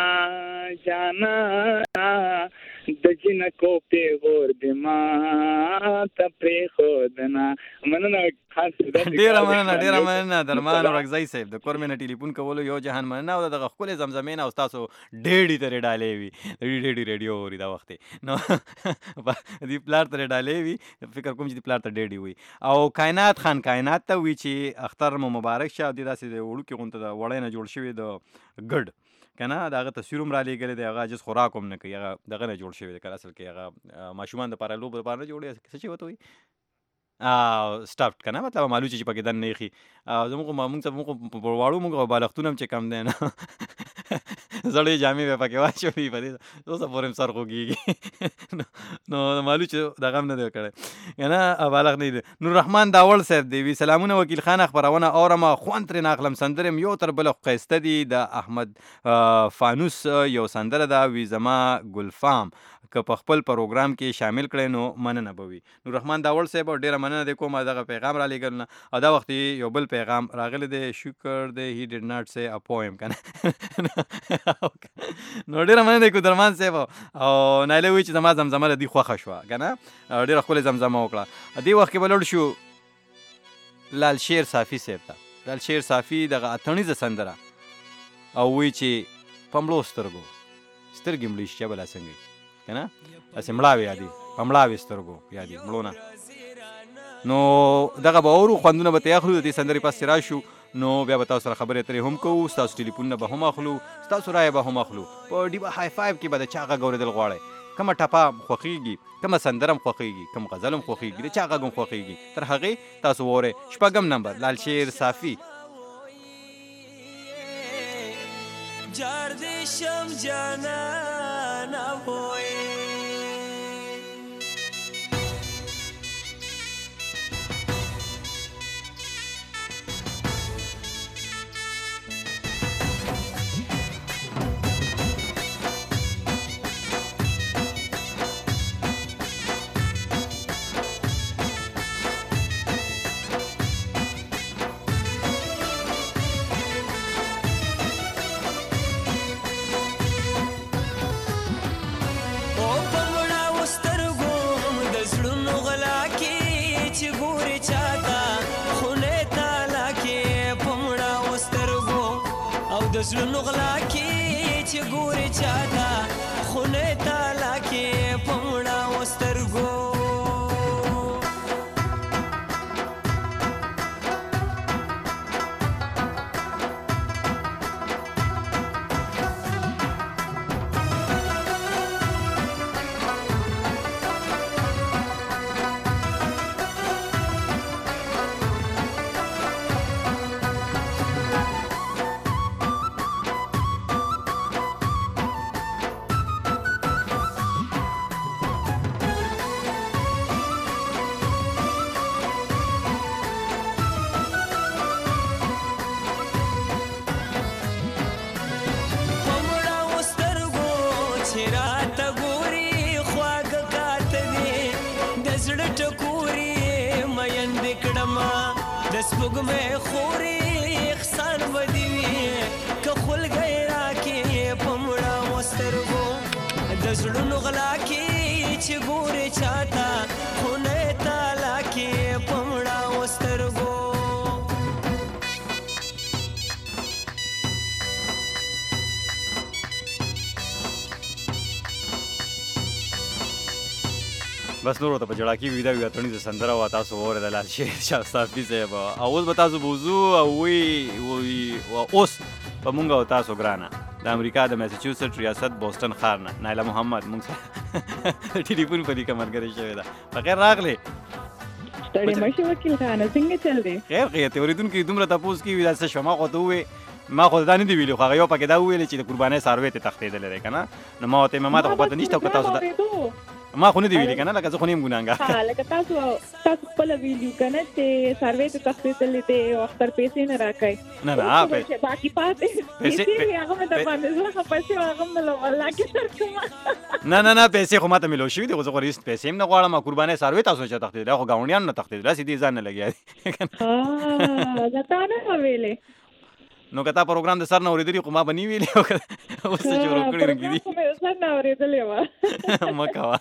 جانا د جنکو پیغور د ما ته پرېښودنه مننه ډېره مننه ډېره مننه درمان اورکزی صاحب د کور مې نه ټلیفون کولو یو جهان مننه او دغه ښکلې زمزمې نه او ستاسو ډېډي ترې ډالې وي ډېډي ریډیو اوري دا وخت نو دې پلار ترې ډالې وي فکر کوم چې دې پلار ته ډېډي وي او کائنات خان کائنات ته وي چې اختر مو مبارک شه او دې داسې د وړوکي غونته د وړی نه جوړ شوي د ګډ که نه د هغه تصویر هم رالیږلی دی هغه جز خوراک هم نه کوي هغه دغه نه جوړ شوی دی که اصل کې هغه ماشومان دپاره لوبو دپاره نه جوړ څه چې ورته وایي سټافډ که نه مطلب مالوچې چې پکې دننه ایښي زموږ مونږ ته مونږ په واړو مونږ بالښتونه هم چې کم دی نه زړې جامې به پکې واچوي په دې اوسه پورې هم سر خوږېږي نو مالوچ دغه هم نه دی کړی که نه بالښت نه دی نوررحمان داوړ صاحب دی وي سلامونه وکیل خان خپرونه اورم خوند ترې نه اخلم سندرې م یو تر بله ښایسته دي د احمد فانوس یو سندره ده وي زما ګلفام که په خپل پروګرام کې شامل کړی نو مننه به وي نوررحمان داوړ صاحب ډېره مننه دی کوم دغه پیغام را لیږل نه او دا وخت یو بل پیغام راغلی دی شکر دی هی ډډ ناټ سی ا پویم که نه نو ډېره مننه دی کو درمان صاحب او نایله وایي چې زما زمزمه له دې خوښه شوه که نه ډېره ښکلې زمزمه وکړه دې وخت کې به لوړ شو لال شیر صافي صاحب ته لال شیر صافي دغه اتڼیزه سندره او وایي چې په مړو سترګو سترګې مړې شي بله څنګه که نه داسې مړاوې یادي په مړاوې سترګو یادي مړو نه نو دغه به اورو خوندونه به ترې اخلو د دې سندرې پسې راشو نو بیا به تاسو سره خبرې اترې هم کوو ستاسو ټلیفونونه به هم اخلو ستاسو رایې به هم اخلو په ډیوه های فایو کې به د چا غږ اورېدل غواړئ کومه ټپه خوښېږي کومه سندره هم خوښېږي کوم غزل هم خوښېږي د چا غږ هم خوښېږي تر هغې تاسو واورئ شپږم نمبر لال شیر صافي جار دې شم جانانه وایي زړونو غلا کې چې ګورې چاته خونه تالا کې په مړه وسترګو سپوږمۍ خورې خسار به دي وي که خولګۍ راکې په مړه وسترګو د زړونو غلا کې چې ګورې چاته خونه تالا کې په مړه وسترګو بس نور ته په جړاکي ویدا وی اتنی سندره وا تاسو وره د لال شي شاستافي صاحب اوس به تاسو بوزو او وی وی اوس په مونږ او تاسو ګرانه د امریکا د میساچوسټ ریاست بوسټن ښار نه نایله محمد مونږ ټلیفون په دې کمرګری شوی دا بغیر راغلی ستړي مشه وکیل خان څنګه چل دی خیر خیر ته ورېدونکو دومره تاسو کې ویل څه شما خو ته وې ما خو دا نه دی ویلو خو یو پکې دا ویل چې د قربانۍ سروې ته تختیدل لري کنه نو ما ته ما ته پته نشته که تاسو دا ما خو نه دی ویلي کنه لکه زه خو نیم ګناګار ها لکه تاسو تاسو خپل ویلو کنه چې سروې ته تختیدل دي او اختر پیسې نه راکای نه نه په باقي پاتې پیسې هغه ته باندې زه خو پیسې هغه مله والله کې تر کومه نه نه نه پیسې خو ماته ملو شوې دي خو زه خو ریست پیسې نه غواړم قربانۍ سروې تاسو چې تختیدل خو گاونډیان نه تختیدل سې دې ځان نه لګیا ها دا تا نه ویلې نو کته پروګرام د سر نه اوریدلی خو ما بنی ویلی او اوس څه جوړ کړی نګی خو مې سر نه اوریدلی و مکوا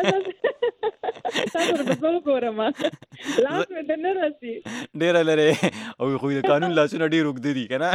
تاسو د څه ګورم لاس مې د نه راسي ډیر لره او خو د قانون لاسونه ډیر وګد دي کنه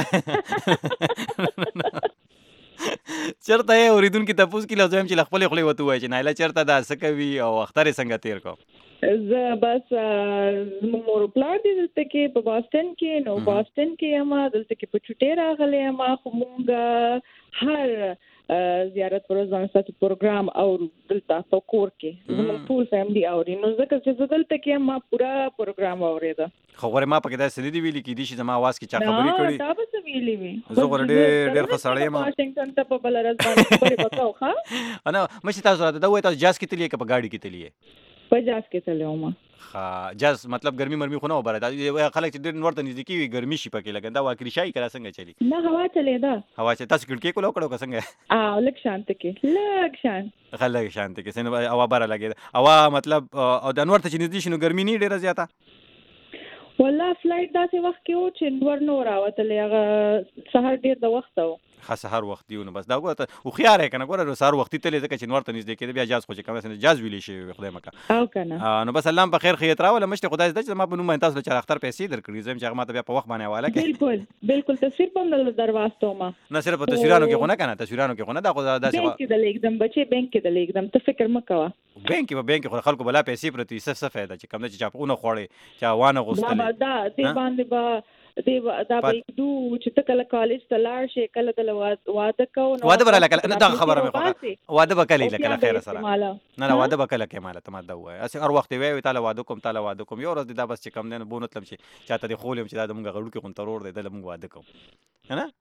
چرته اوریدونکو تاسو کې لازم چې خپل خپل وته وای چې نایله چرته دا سکوي او اختر څنګه تیر کو زه بس مور پلان دي دلته کې په بوسټن کې نو بوسټن کې ما دلته کې په چټه راغلې ما خو مونږ هر زیارت پر ځان ساتي پروګرام او دلته په کور کې زموږ ټول فیملی اوري نو ځکه چې دلته کې ما پورا پروګرام اوریدا خو غره ما پکې دا سلیدي ویلي کې دي چې زما आवाज کې چا خبرې کړې دا به څه ویلي وي زه غره ډېر ډېر خسړې ما واشنگټن ته په بل راز باندې خبرې وکاو ښا انا مشي تاسو راته دا وای تاسو جاز کې تلې کې په گاډي کې تلې په جاز کې تلې ما ها جاز مطلب ګرمي مرمي خو نه وبره دا خلک چې ډېر نورته نږدې کیږي ګرمي شي پکې لګندا واکري شای کړه څنګه چلی نه هوا چلے دا هوا چې تاسو کړکې کولو کړو څنګه اه لک شانت کې لک شان خلک شانت کې سن هوا بره لګي هوا مطلب او د نورته چې نږدې شنو ګرمي نه ډېره زیاته والله فلایټ داسې وخت کې و چې نور نور راوتلې هغه سهار ډېر د وخت و خاصه هر وخت دیونه بس دا ګوره خو خيار ہے کنه ګوره سهار وختي تلې ځکه چې نور ته نږدې کېده بیا جاز خو چې کوم څه جاز ویلی شي خدای مکه او کنه نو بس الله په خیر خیرت راول مشته خدای دې چې ما په نوم تاسو چر اختر پیسې درکړي زم چې ما ته بیا په وخت باندې حواله کړي بالکل بالکل تصویر په دروازه ما نه صرف په تصویرانو کې خو نه کنه تصویرانو کې خو نه دا خو دا بینک کې د لیکدم بچي بینک کې د لیکدم ته فکر مکوا بینک په بینک خو خلکو بلا پیسې پرتی څه څه فائدہ چې کوم چې چاپونه خوړې چا وانه غوستل دا دې باندې با دی دا به دو چې ته کله کالج ته لاړ شې کله د واده کو نو واده بره لکه نه دا خبره مې خو واده وکړي لکه خیر سره نه نه واده وکړه کې مال ته ما دا وای اسی هر وخت وی تعالی واده کوم تعالی واده کوم یو ورځ دا بس چې کم نه بونت لم چې چاته دی خولم چې دا موږ غړو کې کنترول دی د موږ واده کوم نه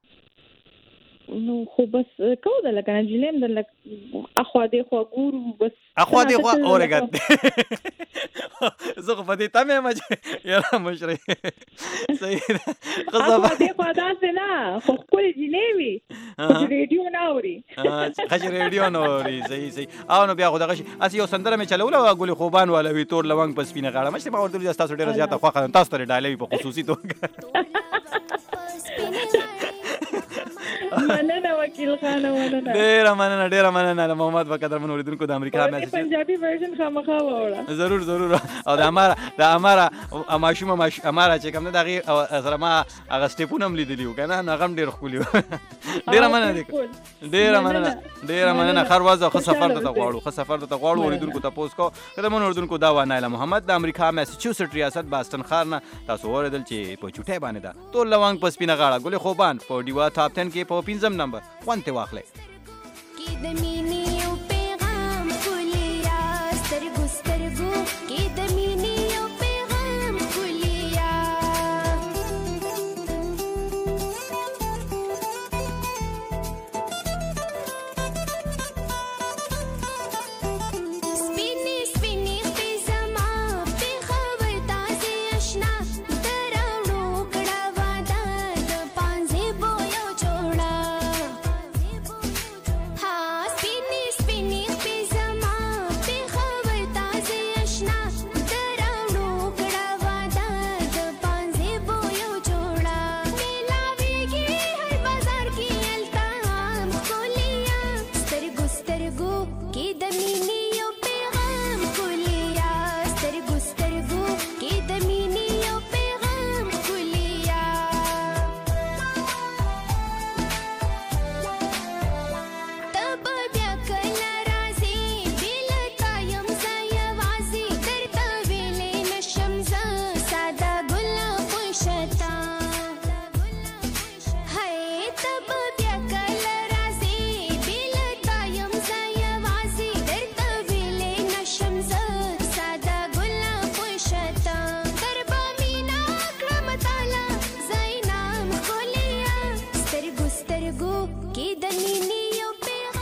نو خو بس کو د لکه جلیم د لک اخو دې خو ګورو بس اخو دې خو اورګت زه خو پدې تمه ما یاره مشري صحیح اخو دې خو داسې نه خو کول جنیوي خو ریډیو نه اوري خج ریډیو نه اوري صحیح صحیح او نو بیا خو دغه اسی یو سندره مې چلول او ګولې خوبان ولا وی تور لونګ پس پینه غاړه مشه ما ورته چې تاسو ډیره زیاته خو خان تاسو ته ډالې په خصوصي توګه مننه وکیل خان مننه ډیر مننه ډیر مننه محمد وقدر من اوریدونکو د امریکا میسج پنجابي ورژن خامخا وره ضرور ضرور او د اماره د اماره ماشوم اماره چې کوم دغه سره ما هغه سټیپونه هم لیدلیو کنه هغه ډیر خولي ډیر مننه ډیر مننه ډیر مننه خر وازه خو سفر ته غواړو خو سفر ته غواړو اوریدونکو تاسو کو کله من اوریدونکو دا و نایله محمد د امریکا میساچوسټ ریاست باستن ښار نه تاسو اوریدل چې په چټه باندې دا ټول لوانګ پس پینه غاړه ګل خوبان په دیوا ټاپ دس کې په پنځم نمبر وانته واخلې کې د مینې او پیغام کولیا سترګو سترګو کې د مینې او پیغام کولیا سپینې سپینې خپې زما په خبر تاسې اشنا دراوړو کړه واده د پانځې بویو جوړه ها سپینې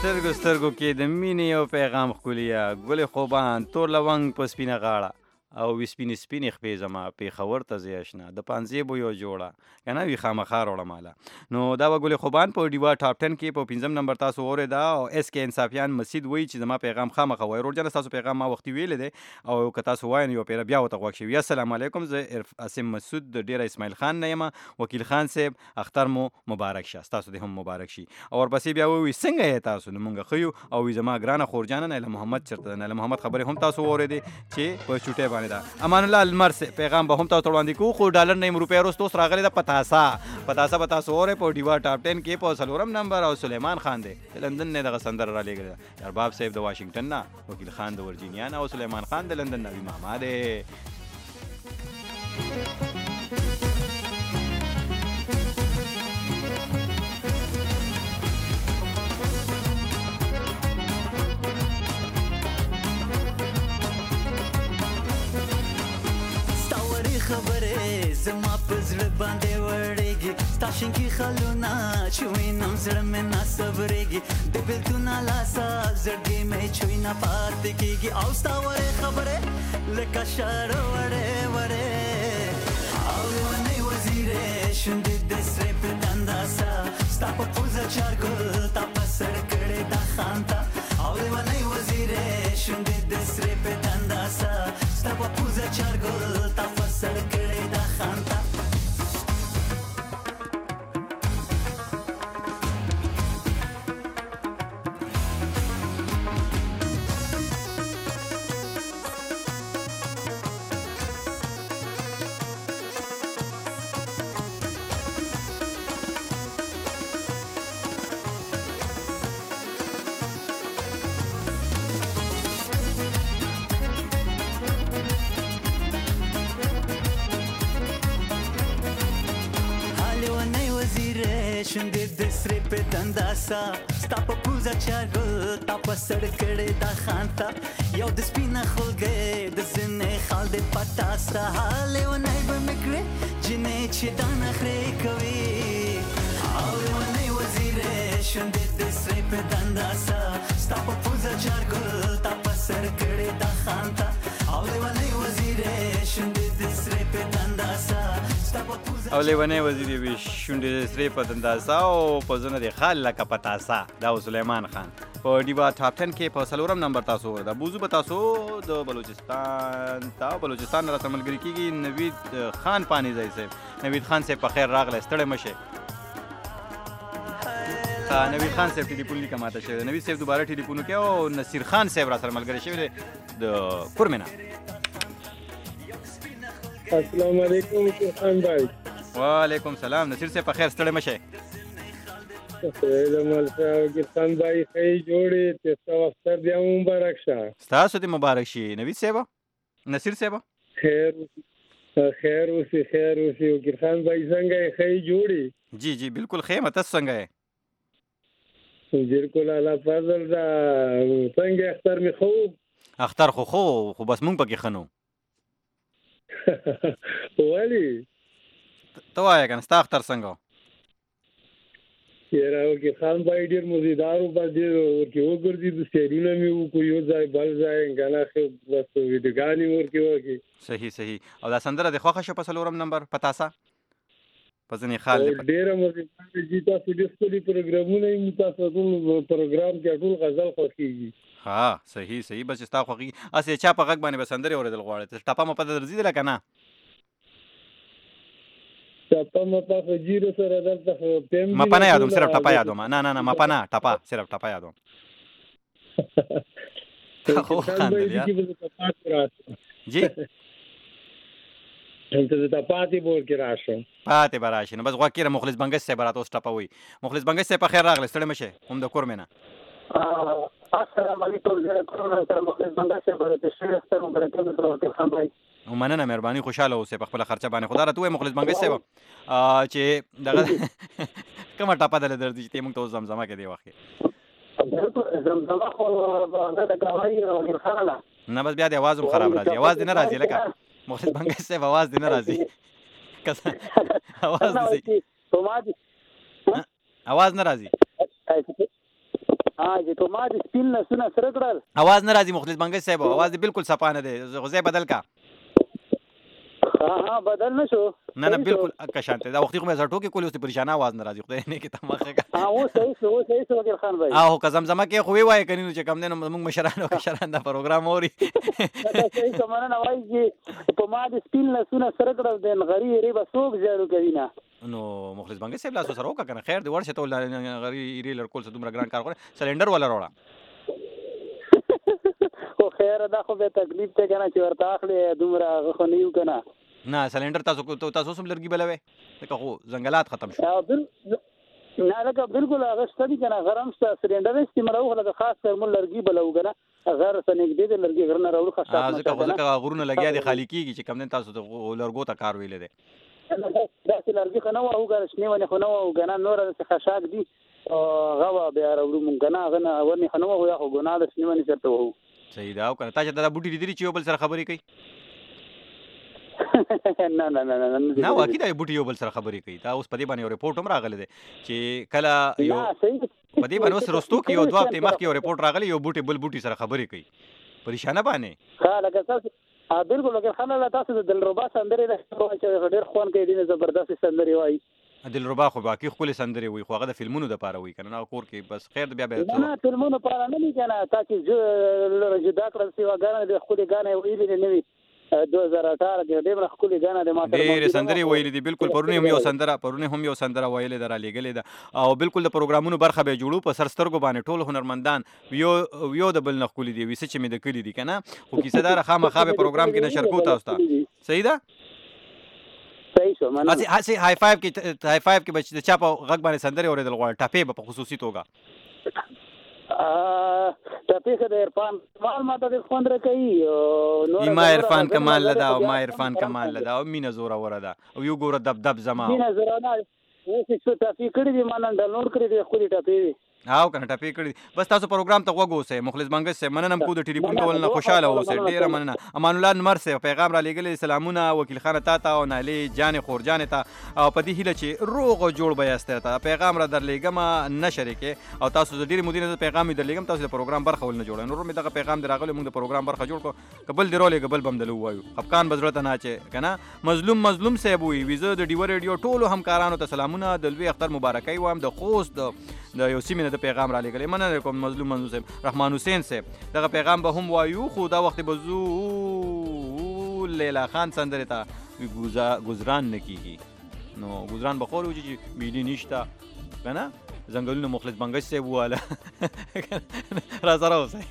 سترګو سترګو کې د مینې یو پیغام ښکلیا ګل خوبان تور لونګ په سپینه غاړه او سپینې سپینې خپې زما پېښور ته ځې اشنا د پانځې بو یو جوړه که نه وي خامخا راوړه ماله نو دا به ګل خوبان په ډیوا ټاپ ټن کې په پنځم نمبر تاسو اورېده او ایس کې انصافیان مسید وایي چې زما پیغام خامخا وایي روډ جانه ستاسو پیغام ما وختي ویلی دی او که تاسو وایئ نو یو پیره بیا ورته غوږ شوي السلام علیکم زه عاصم مسعود د ډیره اسماعیل خان نه یم وکیل خان صاحب اختر مو مبارک شه ستاسو دې هم مبارک شي او ورپسې بیا وایي څنګه یې تاسو نو مونږ ښه یو او وایي زما ګرانه خورجانه نیله محمد چېرته ده نیله محمد خبرې هم تاسو واورېدې چې په چوټۍ باندې ده امان الله المر پیغام به هم تاسو وړاندې کوو خو ډالر نه یم روپۍ وروسته اوس راغلی ده پتاسا پتاسا به تاسو اورئ په ډیوا ټاپ ټن کې په څلورم نمبر او سلیمان خان دی د لندن نه دغه سندره رالیږلې ده ارباب صاحب د واشنګټن نه وکیل خان د ورجینیا نه او سلیمان خان د لندن نه وي ماما دی خبره زما په زړه باندې وړېږي ستا شینکي خالونه چې وینم زړه مې نه صبرېږي د بېلتون لاسه زړګی مې چوی نه پاتې کېږي او ستا وړې خبرې لکه شاره وړې وړې او لیونۍ وزیرې شونډې د سرې په دنداسه ستا په پوزه چارګل تا په سر کړې دا خانته او لیونۍ وزیرې شونډې د سرې په دنداسه ستا په پوزه چارګل تا په سر کړې دا خانته شونډې د سرې په دنداسه ستا په پوزه چارګل تا په سر کړې دا خانته یو د سپینه خولګۍ د زنې خال د پتاسه لیونۍ به مې کړې جنې چې دا نخرې کوي او لیونۍ وزیرې شونډې د سرې په دنداسه ستا په پوزه چارګل تا په سر کړې دا خانته او لیونۍ وزیرې شونډې د سرې په دنداسه او لیونی وزیر وی شونډې سرې په دنداسه او په زنه د خال لکه پتاسه دا سلیمان خان په ډیوا ټاپ ټن کې په څلورم نمبر تاسو ورده بوزو به تاسو د بلوچستان ته بلوچستان نه راته ملګري کېږي نوید خان پانیزی صاحب نوید خان صاحب په خیر راغلی ستړی مه شئ نوید خان صاحب ټلیفون لیکه ماته شوی دی نوید صاحب دوباره ټلیفون وکړي او نصیر خان صاحب را سره ملګری شوی دی د کورمې نه السلام علیکم خان بھائی وعلیکم سلام نصیر صاحب په خیر ستړی مه شئ جمال صاحب خان بھائی ښې جوړې چې ستا اختر بیا مو مبارک شه ستاسو دې مبارک شي نوید صاحب نصیر صاحب خیر خیر اوسې خیر اوسې وکیل خان بھائی څنګه یې ښې جوړې جی جی بالکل ښه یم تاسو څنګه یې بالکل الله فضل ده څنګه اختر مې ښه اختر خو خو خو بس مونږ پکې ښه نو ولې ته وایه که نه ستا اختر څنګه یاره وکیل خان بھائی ډېر مزیدار و بس ډېر ورکې وګرځېدو سیرونه مې وکړو یو ځای بل ځای که نه ښه بس ویډیوګانې مې ورکې وکړې صحیح صحیح او دا سندره دې خوښه شوه په څلورم نمبر پتاسه په ځینې خال ډېره مزیدار دي تاسو ډېر ښکلي پروګرامونه یې تاسو ټول پروګرام کې ټول غزل خوښېږي ها صحیح صحیح بس چې ستا خوښېږي هسې چا په غږ باندې به سندرې اورېدل غواړې ټپه مپه درځي دی لکه نه ټپه مپه خو جیرو سره دلته مپه نه یادوم صرف ټپه یادوم نه نه نه مپه نه ټپه صرف ټپه یادوم خو خندل یا جی ته د پاتې بور کې راشم پاتې به راشي نو بس غوږ کېږه مخلص بنګس صاحب راته اوس ټپه وایي مخلص بنګس صاحب په خیر راغلی ستړی مه شئ هم د کور مې نه السلام علیکم زه کورونه سره مخلص بنګس صاحب د ښې اختر مبارکي درته وکیل خان بھائی مننه مهرباني خوشحاله اوسئ په خپله خرچه باندې خدا راته ووایي مخلص بنګس صاحب چې دغه کومه ټپه دله درځي چې ته یې موږ ته اوس زمزمه کې دی وخت کې زمزمه خو نه ده کوئ وکیل خانه نه بس بیا دې اواز هم خراب راځي اواز دې نه راځي لکه مخلص بنګس صاحب اواز دې نه راځي اواز دې اواز نه راځي ها چې ته ما د سپین لاسونه سره کړل. आवाज نه راځي مخلص بنګش صاحب، आवाज دې بالکل صفا نه دی، غزه بدل کا. ها ها بدل نشو. نه نه بالکل اکا شانته دا وختي کومه زړټو کې کولی اوس پریشان आवाज نه راځي، خدای نه کې تماخه کا. ها و صحیح شو، صحیح شو وکیل خان بھائی. او که زمزمه کې خو وی وای کني چې کم نه موږ مشرانو کشران دا پروګرام اوري. دا صحیح کومه نه وای چې په ما د سپین لاسونه سره کړل د غری ری بسوک زیرو کوي نه. نو مخلص بنګ صاحب لاسو سره وکړه کنه خیر دی ورشه ته غری ری لړکول څه دومره ګران کار کوي، سلندر ولا وروړه. خو خیر دا خو به تکلیف ته کنه چې ورته اخلي دومره خو نیو کنه. نه سلندر تاسو تاسو سم لرګي بلوي ته خو ځنګلات ختم شو. نه لکه بالکل هغه ستدي کنه غرم ست سلندر استعمالو لکه خاص کر مول لرګي بلو کنه غیر سنګ دې د لرګي غرنه راوړو خاصه. اه ځکه خو ځکه غرونه لګیا دي خالی کیږي چې کم نه تاسو ته لرګو ته کار ویل دي. دا چې لرګي خنو او ګر شنی ونه خنو او کنه نور څه خشاک دي غوا بیا راوړو مونږ کنه غنه ونی خنو او یا خو ګنا د شنی ونه چرته وو. صحیح دا او کنه تاسو دا بوټي دي چې یو بل سره خبرې کوي. نه نه نه نه نه واکې دا بوټي یو بل سره خبرې کوي. دا اوس په دې باندې ریپورت هم راغلی دی چې کله یو په دې باندې اوس رستو کې یو دوه هفتې مخکې یو ریپورت راغلی یو بوټي بل بوټي سره خبرې کوي پریشانه باندې. ها لکه تاسو بالکل لکه خلک تاسو د دلربا سندرې د ډېر خوان کې دي زبردست سندرې وایي. دلربا خو باقي خپل سندرې وي خو هغه د فلمونو د پاره وي کنه کور کې بس خیر بیا بیا نه فلمونو پاره نه دي کنه تاسو چې جدا کړل سی وګانه د خپل غانې ویلې نه وي دو هزار اٹھارہ کې ډېر خپل غانه د ما سره ډېر سندرې ویلې دي بالکل پرونه هم یو سندره پرونه هم یو سندره ویلې درا لګلې ده او بالکل د پروګرامونو برخه به جوړو په سرسترګو باندې ټول هنرمندان یو یو د بل نخولې دي وسه چې مې د کلی دي کنه خو کیسه دار خامخا به پروګرام کې نشر کوو تاسو ته. صحیح ده صحیح شو مننه. اسی اسی های فایو کې های فایو کې بچ د چا په غږ باندې سندرې اورېدل غواړي ټاپې په خصوصي توګه. ا ټاپې کې د عرفان کمال ماته د خوند راکې نو ما عرفان کمال لدا او ما عرفان کمال لدا او مینا زوره وردا او یو ګوره دب دب زما مینا زوره نه اوس څه ټاپې کړې دي مانن ډاونلوډ کړې دي خو دې ټاپې هاو کنه ټاپې کړې بس تاسو پروګرام ته وګو سه مخلص بنګس سه مننه کو د ټلیفون کول نه خوشاله اوسه ډیره مننه. امان الله نمر سه پیغام را لګلې سلامونه وکیل خانه تا ته او نالي جان خور جان ته او په دې هیله چې روغ جوړ بیاسته ته پیغام را درلېګم نه شریکه او تاسو د ډیره مدینه پیغام درلېګم تاسو د پروګرام برخه ول نه جوړ نور مې دغه پیغام دراغله موږ د پروګرام برخه جوړ کو قبل درولې قبل بم دلو وایو افغان بزرت نه چې کنه مظلوم مظلوم سه وي ویزه د ډیو ریډیو ټولو همکارانو ته سلامونه د لوی اختر مبارکي وایم د خوست د یو سیمه د پیغام را لګلې مننه کوم مظلوم منو صاحب رحمان حسین صاحب دغه پیغام به هم وایو خو دا وخت به زو لیلا خان سندره ته گزاران نکیږي نو گزاران بخور وږي چې بیلی نشتا کنه زنګلونو مخلص بنګش صاحب واله را سره اوسه.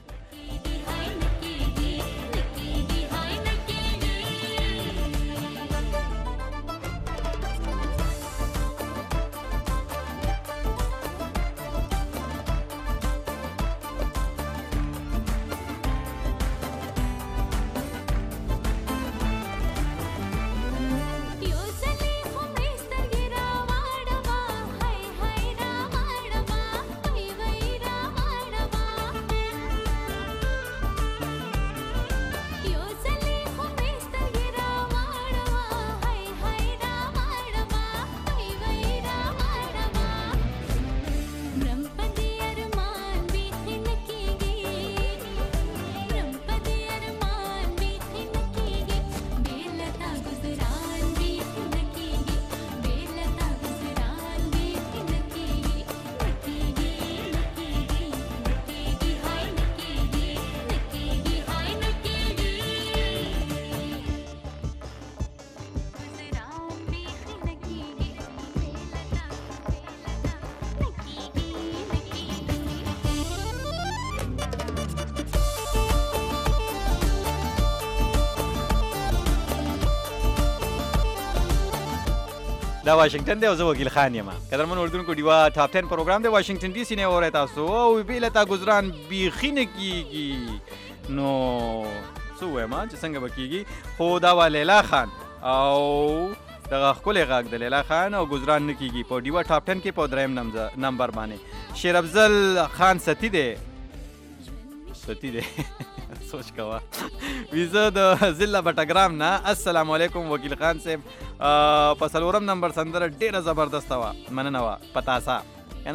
دا واشنگټن دی او زه وکیل خان یم. قدرمن اردوونکو ډیوا ټاپ ټن پروګرام دی واشنگټن ډي سي نه اورئ تاسو او بیله تا گزاران بیخي نه کیږي نو څه وایم چې څنګه به کیږي خو دا وا لیلا خان او دغه ښکلی غږ د لیلا خان او گزاران نه کیږي په ډیوا ټاپ ټن کې په دریم نمبر باندې شیر افضل خان ستی دی ستی دی سوچ کوا ویزه د ضلع بټګرام نه السلام علیکم وکیل خان صاحب په څلورم نمبر سندره ډیره زبردست وه مننه وه پتاسا کنه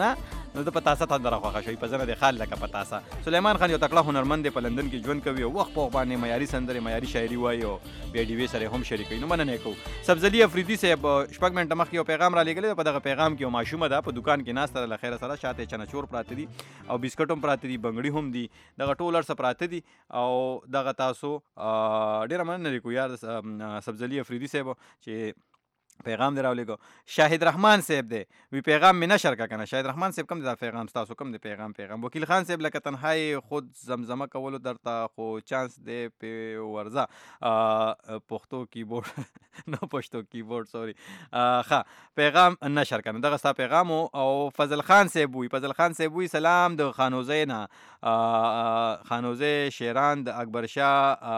نو د پتاسه ته در خوښه شوی په زنه د خال لکه پتاسه. سلیمان خان یو تکړه هنرمند دی په لندن کې ژوند کوي او وخت په وخت باندې معیاري سندرې معیاري شاعري وایي او بیا ډیوې سره هم شریکوي. نو مننه کوو. سبزلي افریدي صاحب شپږ منټه مخکې یو پیغام را لېږلی په دغه پیغام کې یو ماشومه ده په دکان کې ناسته ده له خیره سره شاته یې چنچور پراته دي او بسکټ هم پراته دي بنګړي هم دي دغه ټول هر څه پراته دي او دغه تاسو ډېره مننه لري کو یار سبزلي افریدي صاحب چې پیغام دی راولېږو. شاهد رحمان صاحب دی وی پیغام می نشر کا کنه. شاهد رحمان صاحب کم دی دا پیغام تاسو کم دی پیغام پیغام وکیل خان صاحب لکه تنهایی خود زمزمه کولو درته خو چانس دی په ورزه پښتو کیبورډ نو پښتو کیبورډ سوري ښه پیغام نشر کنه دغه ستا پیغام او فضل خان صاحب وی فضل خان صاحب وی سلام د خانوزه نه خانوزه شیران د اکبر شاه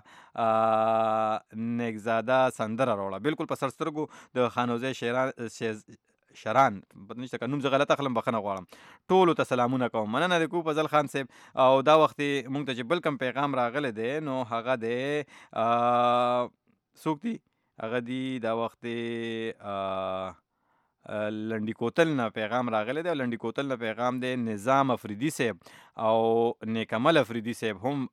نیکزاده سندره راوړه. بالکل په سرسترګو د خانوزه شیران شران پته نشته که نوم زه غلط اخلم بخښنه غواړم. ټولو ته سلامونه کوم. مننه د کو فضل خان صاحب. او دا وخت مونږ ته چې بل کوم پیغام راغلی دی نو هغه دی څوک دی هغه دی دا وخت لنډي کوتل نه پیغام راغلی دی او لنډي کوتل نه پیغام دی نظام افریدي صاحب او نیکمل افریدي صاحب هم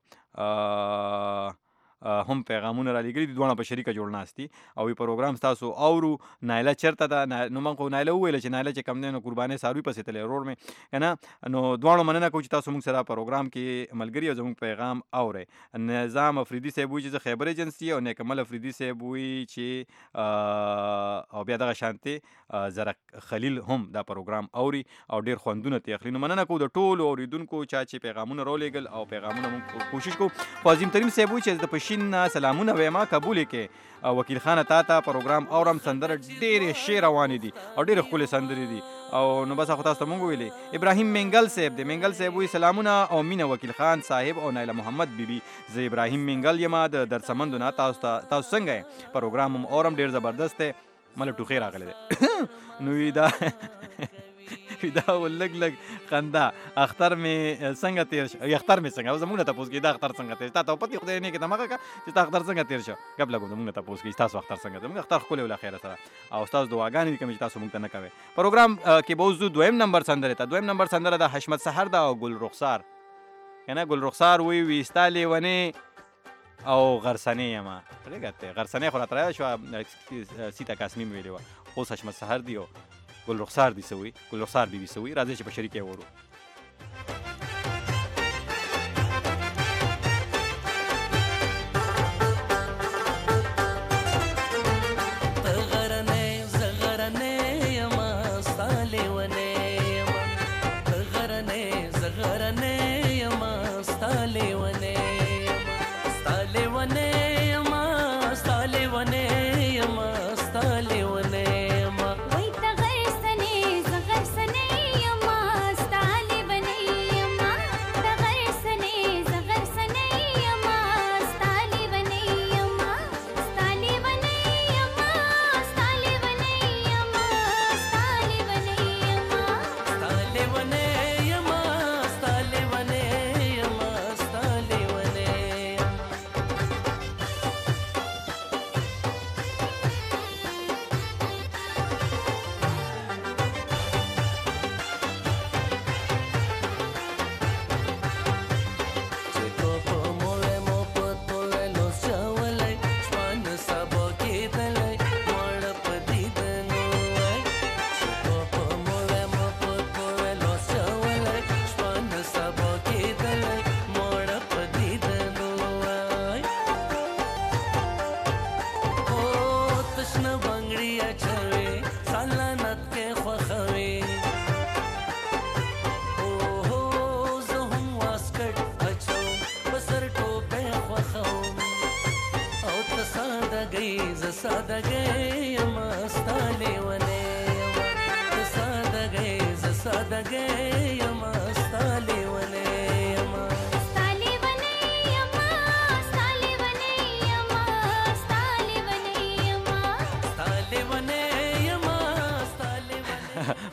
هم پیغامونه را لېږلي دي دواړه په شریکه جوړ ناست دي او وی پروګرام ستاسو اورو. نایله چېرته ده نو من خو نایله وویله چې نایله چې کم دی نو قربانۍ څاروي پسې تللی ورور مې که نه نو دواړو مننه کوو چې تاسو موږ سره پروګرام کې ملګري او زموږ پیغام اورئ. نظام افریدي صاحب وایي چې زه خیبر ایجنسي او نیکمل افریدي صاحب وایي چې او بیا دغه شانتې زرک خلیل هم دا پروګرام اوري او ډېر خوندونه ترې اخلي. نو مننه کوو د ټولو اورېدونکو چا چې پیغامونه راولېږل او پیغامونه موږ کوشش کوو. خو عظیم ترین صاحب وایي چې د پشین سلامونه ویما قبول کې وکیل خان تا ته پروګرام اورم سندره ډېرې ښې روانې دي او ډېرې ښکلې سندرې دي او نو بس خو تاسو ته مونږ ویلې. ابراهیم منګل صاحب دی منګل صاحب وایي سلامونه او مینه وکیل خان صاحب او نایله محمد بیبي. زه ابراهیم منګل یم د درسمندو نه. تاسو ته تاسو څنګه یې پروګرام هم اورم ډېر زبردست دی مله ټوخی راغلی دی نو دا دا لږ لږ خندا اختر مې څنګه تېر شو اختر مې څنګه زموږ نه تپوس کوي دا اختر څنګه تېر تا ته پتې خدای نه کې دماغه کا چې تا اختر څنګه تېر شو ګپ لګو زموږ نه تپوس کوي تاسو اختر څنګه زموږ اختر ښکلی وله خیره سره او ستاسو دعاګانې دي کومې چې تاسو موږ ته نه کوئ. پروګرام کې به اوس ځو دویم نمبر سندرې ته. دویم نمبر سندره د حشمت سحر ده او ګل رخسار که نه ګل رخسار وایي وي ستا لیونې او غرسنې یم پرېږده غرسنې خو راته رایاده شوه سیته کاسمي مې ویلې وه اوس حشمت سحر دی او ګل رخسار دي څه وایي ګل رخسار بیبي څه وایي راځئ چې په شریکه یې ورو.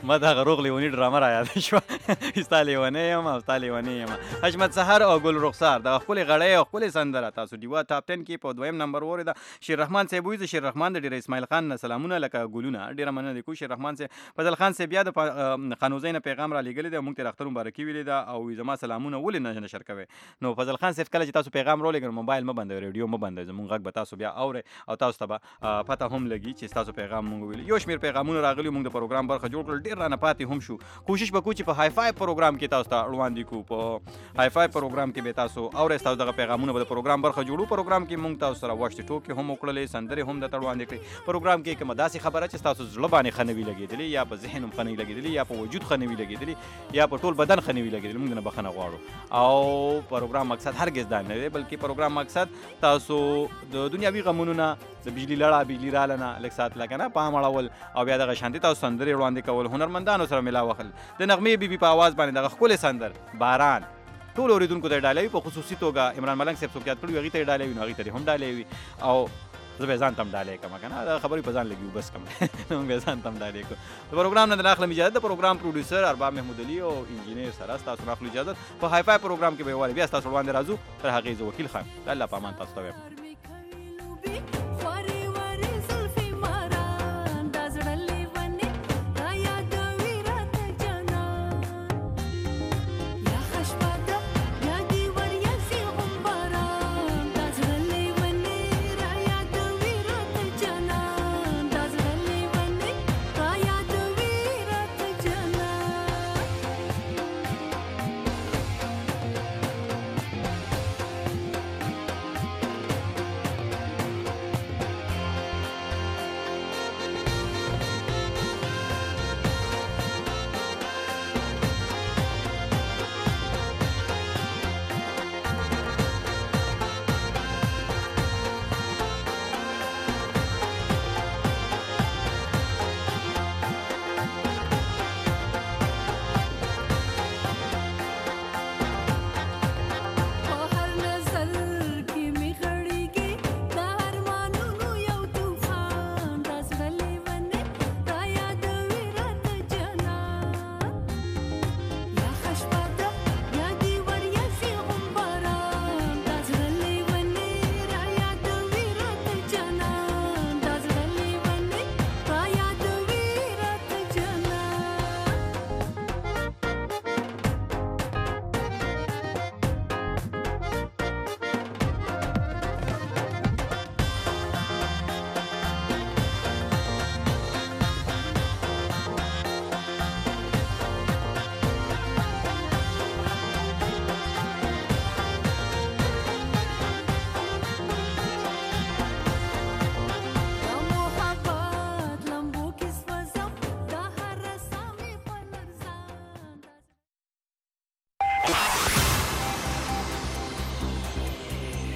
ما دا غروغ لیونی ډرامه را یاد شو ستا لیونی یم او ستا لیونی یم حشمت سحر او ګل رخسار د خپل غړی او خپل سندره تاسو دیوا ټاپ ټن کې په دویم نمبر وره دا شیر رحمان صاحب وایي شیر رحمان د ډیر اسماعیل خان نه سلامونه لکه ګلونه ډیر مننه د کو شیر رحمان صاحب فضل خان صاحب بیا د خانوزین پیغام را لګل دی موږ ته اختر مبارکي ویلې دا او زما سلامونه ولې نه نشر کوي نو فضل خان صاحب کله چې تاسو پیغام را لګل موبایل م بندوي ریډیو م بندوي زموږ غږ به تاسو بیا اوري او تاسو ته پته هم لګي چې تاسو پیغام موږ ویل یو شمیر پیغامونه راغلي موږ د پروګرام برخه جوړ کړل ډیر رانه پاتې هم شو کوشش وکړو چې په های فای پروګرام کې تاسو ته وړاندې کو په های فای پروګرام کې به تاسو اورئ تاسو دغه پیغامونه به د پروګرام برخه جوړو پروګرام کې موږ تاسو سره واشت ټوکې هم وکړلې سندرې هم د وړاندې کړې پروګرام کې کومه داسې خبره چې تاسو زړه باندې خنوي لګېدلې یا په ذهن هم خنوي لګېدلې یا په وجود خنوي لګېدلې یا په ټول بدن خنوي لګېدلې موږ نه بخښنه غواړو او پروګرام مقصد هرگز دا نه دی بلکې پروګرام مقصد تاسو د دنیاوي غمونو نه د بجلی لړا بجلی رااله نه لږ ساعت لکه نه پام اړول او بیا دغه شانتي تاسو سندرې وړاندې کول هنرمندانو سره ملاوخل د نغمې بیبي په आवाज باندې دغه ښکلی سندر باران ټول اوریدونکو ته ډالۍ په خصوصي توګه عمران ملنګ صاحب څوک یاد کړي هغې ته یې ډالۍ وي نو هغې ته دې هم ډالۍ وي او زه به ځان ته هم ډالۍ کړم که نه دا خبرې په ځان لګي بس کم نو موږ به ځان ته هم ډالۍ کړو د پروګرام نه د اخلم اجازت د پروګرام پروډیوسر ارباب محمود علي او انجینیر سره ستاسو نه اخلو اجازت په های فای پروګرام کې به یووالې بیا ستاسو وړاندې راځو تر هغې زه وکیل خان د الله په امان تاسو ته وایم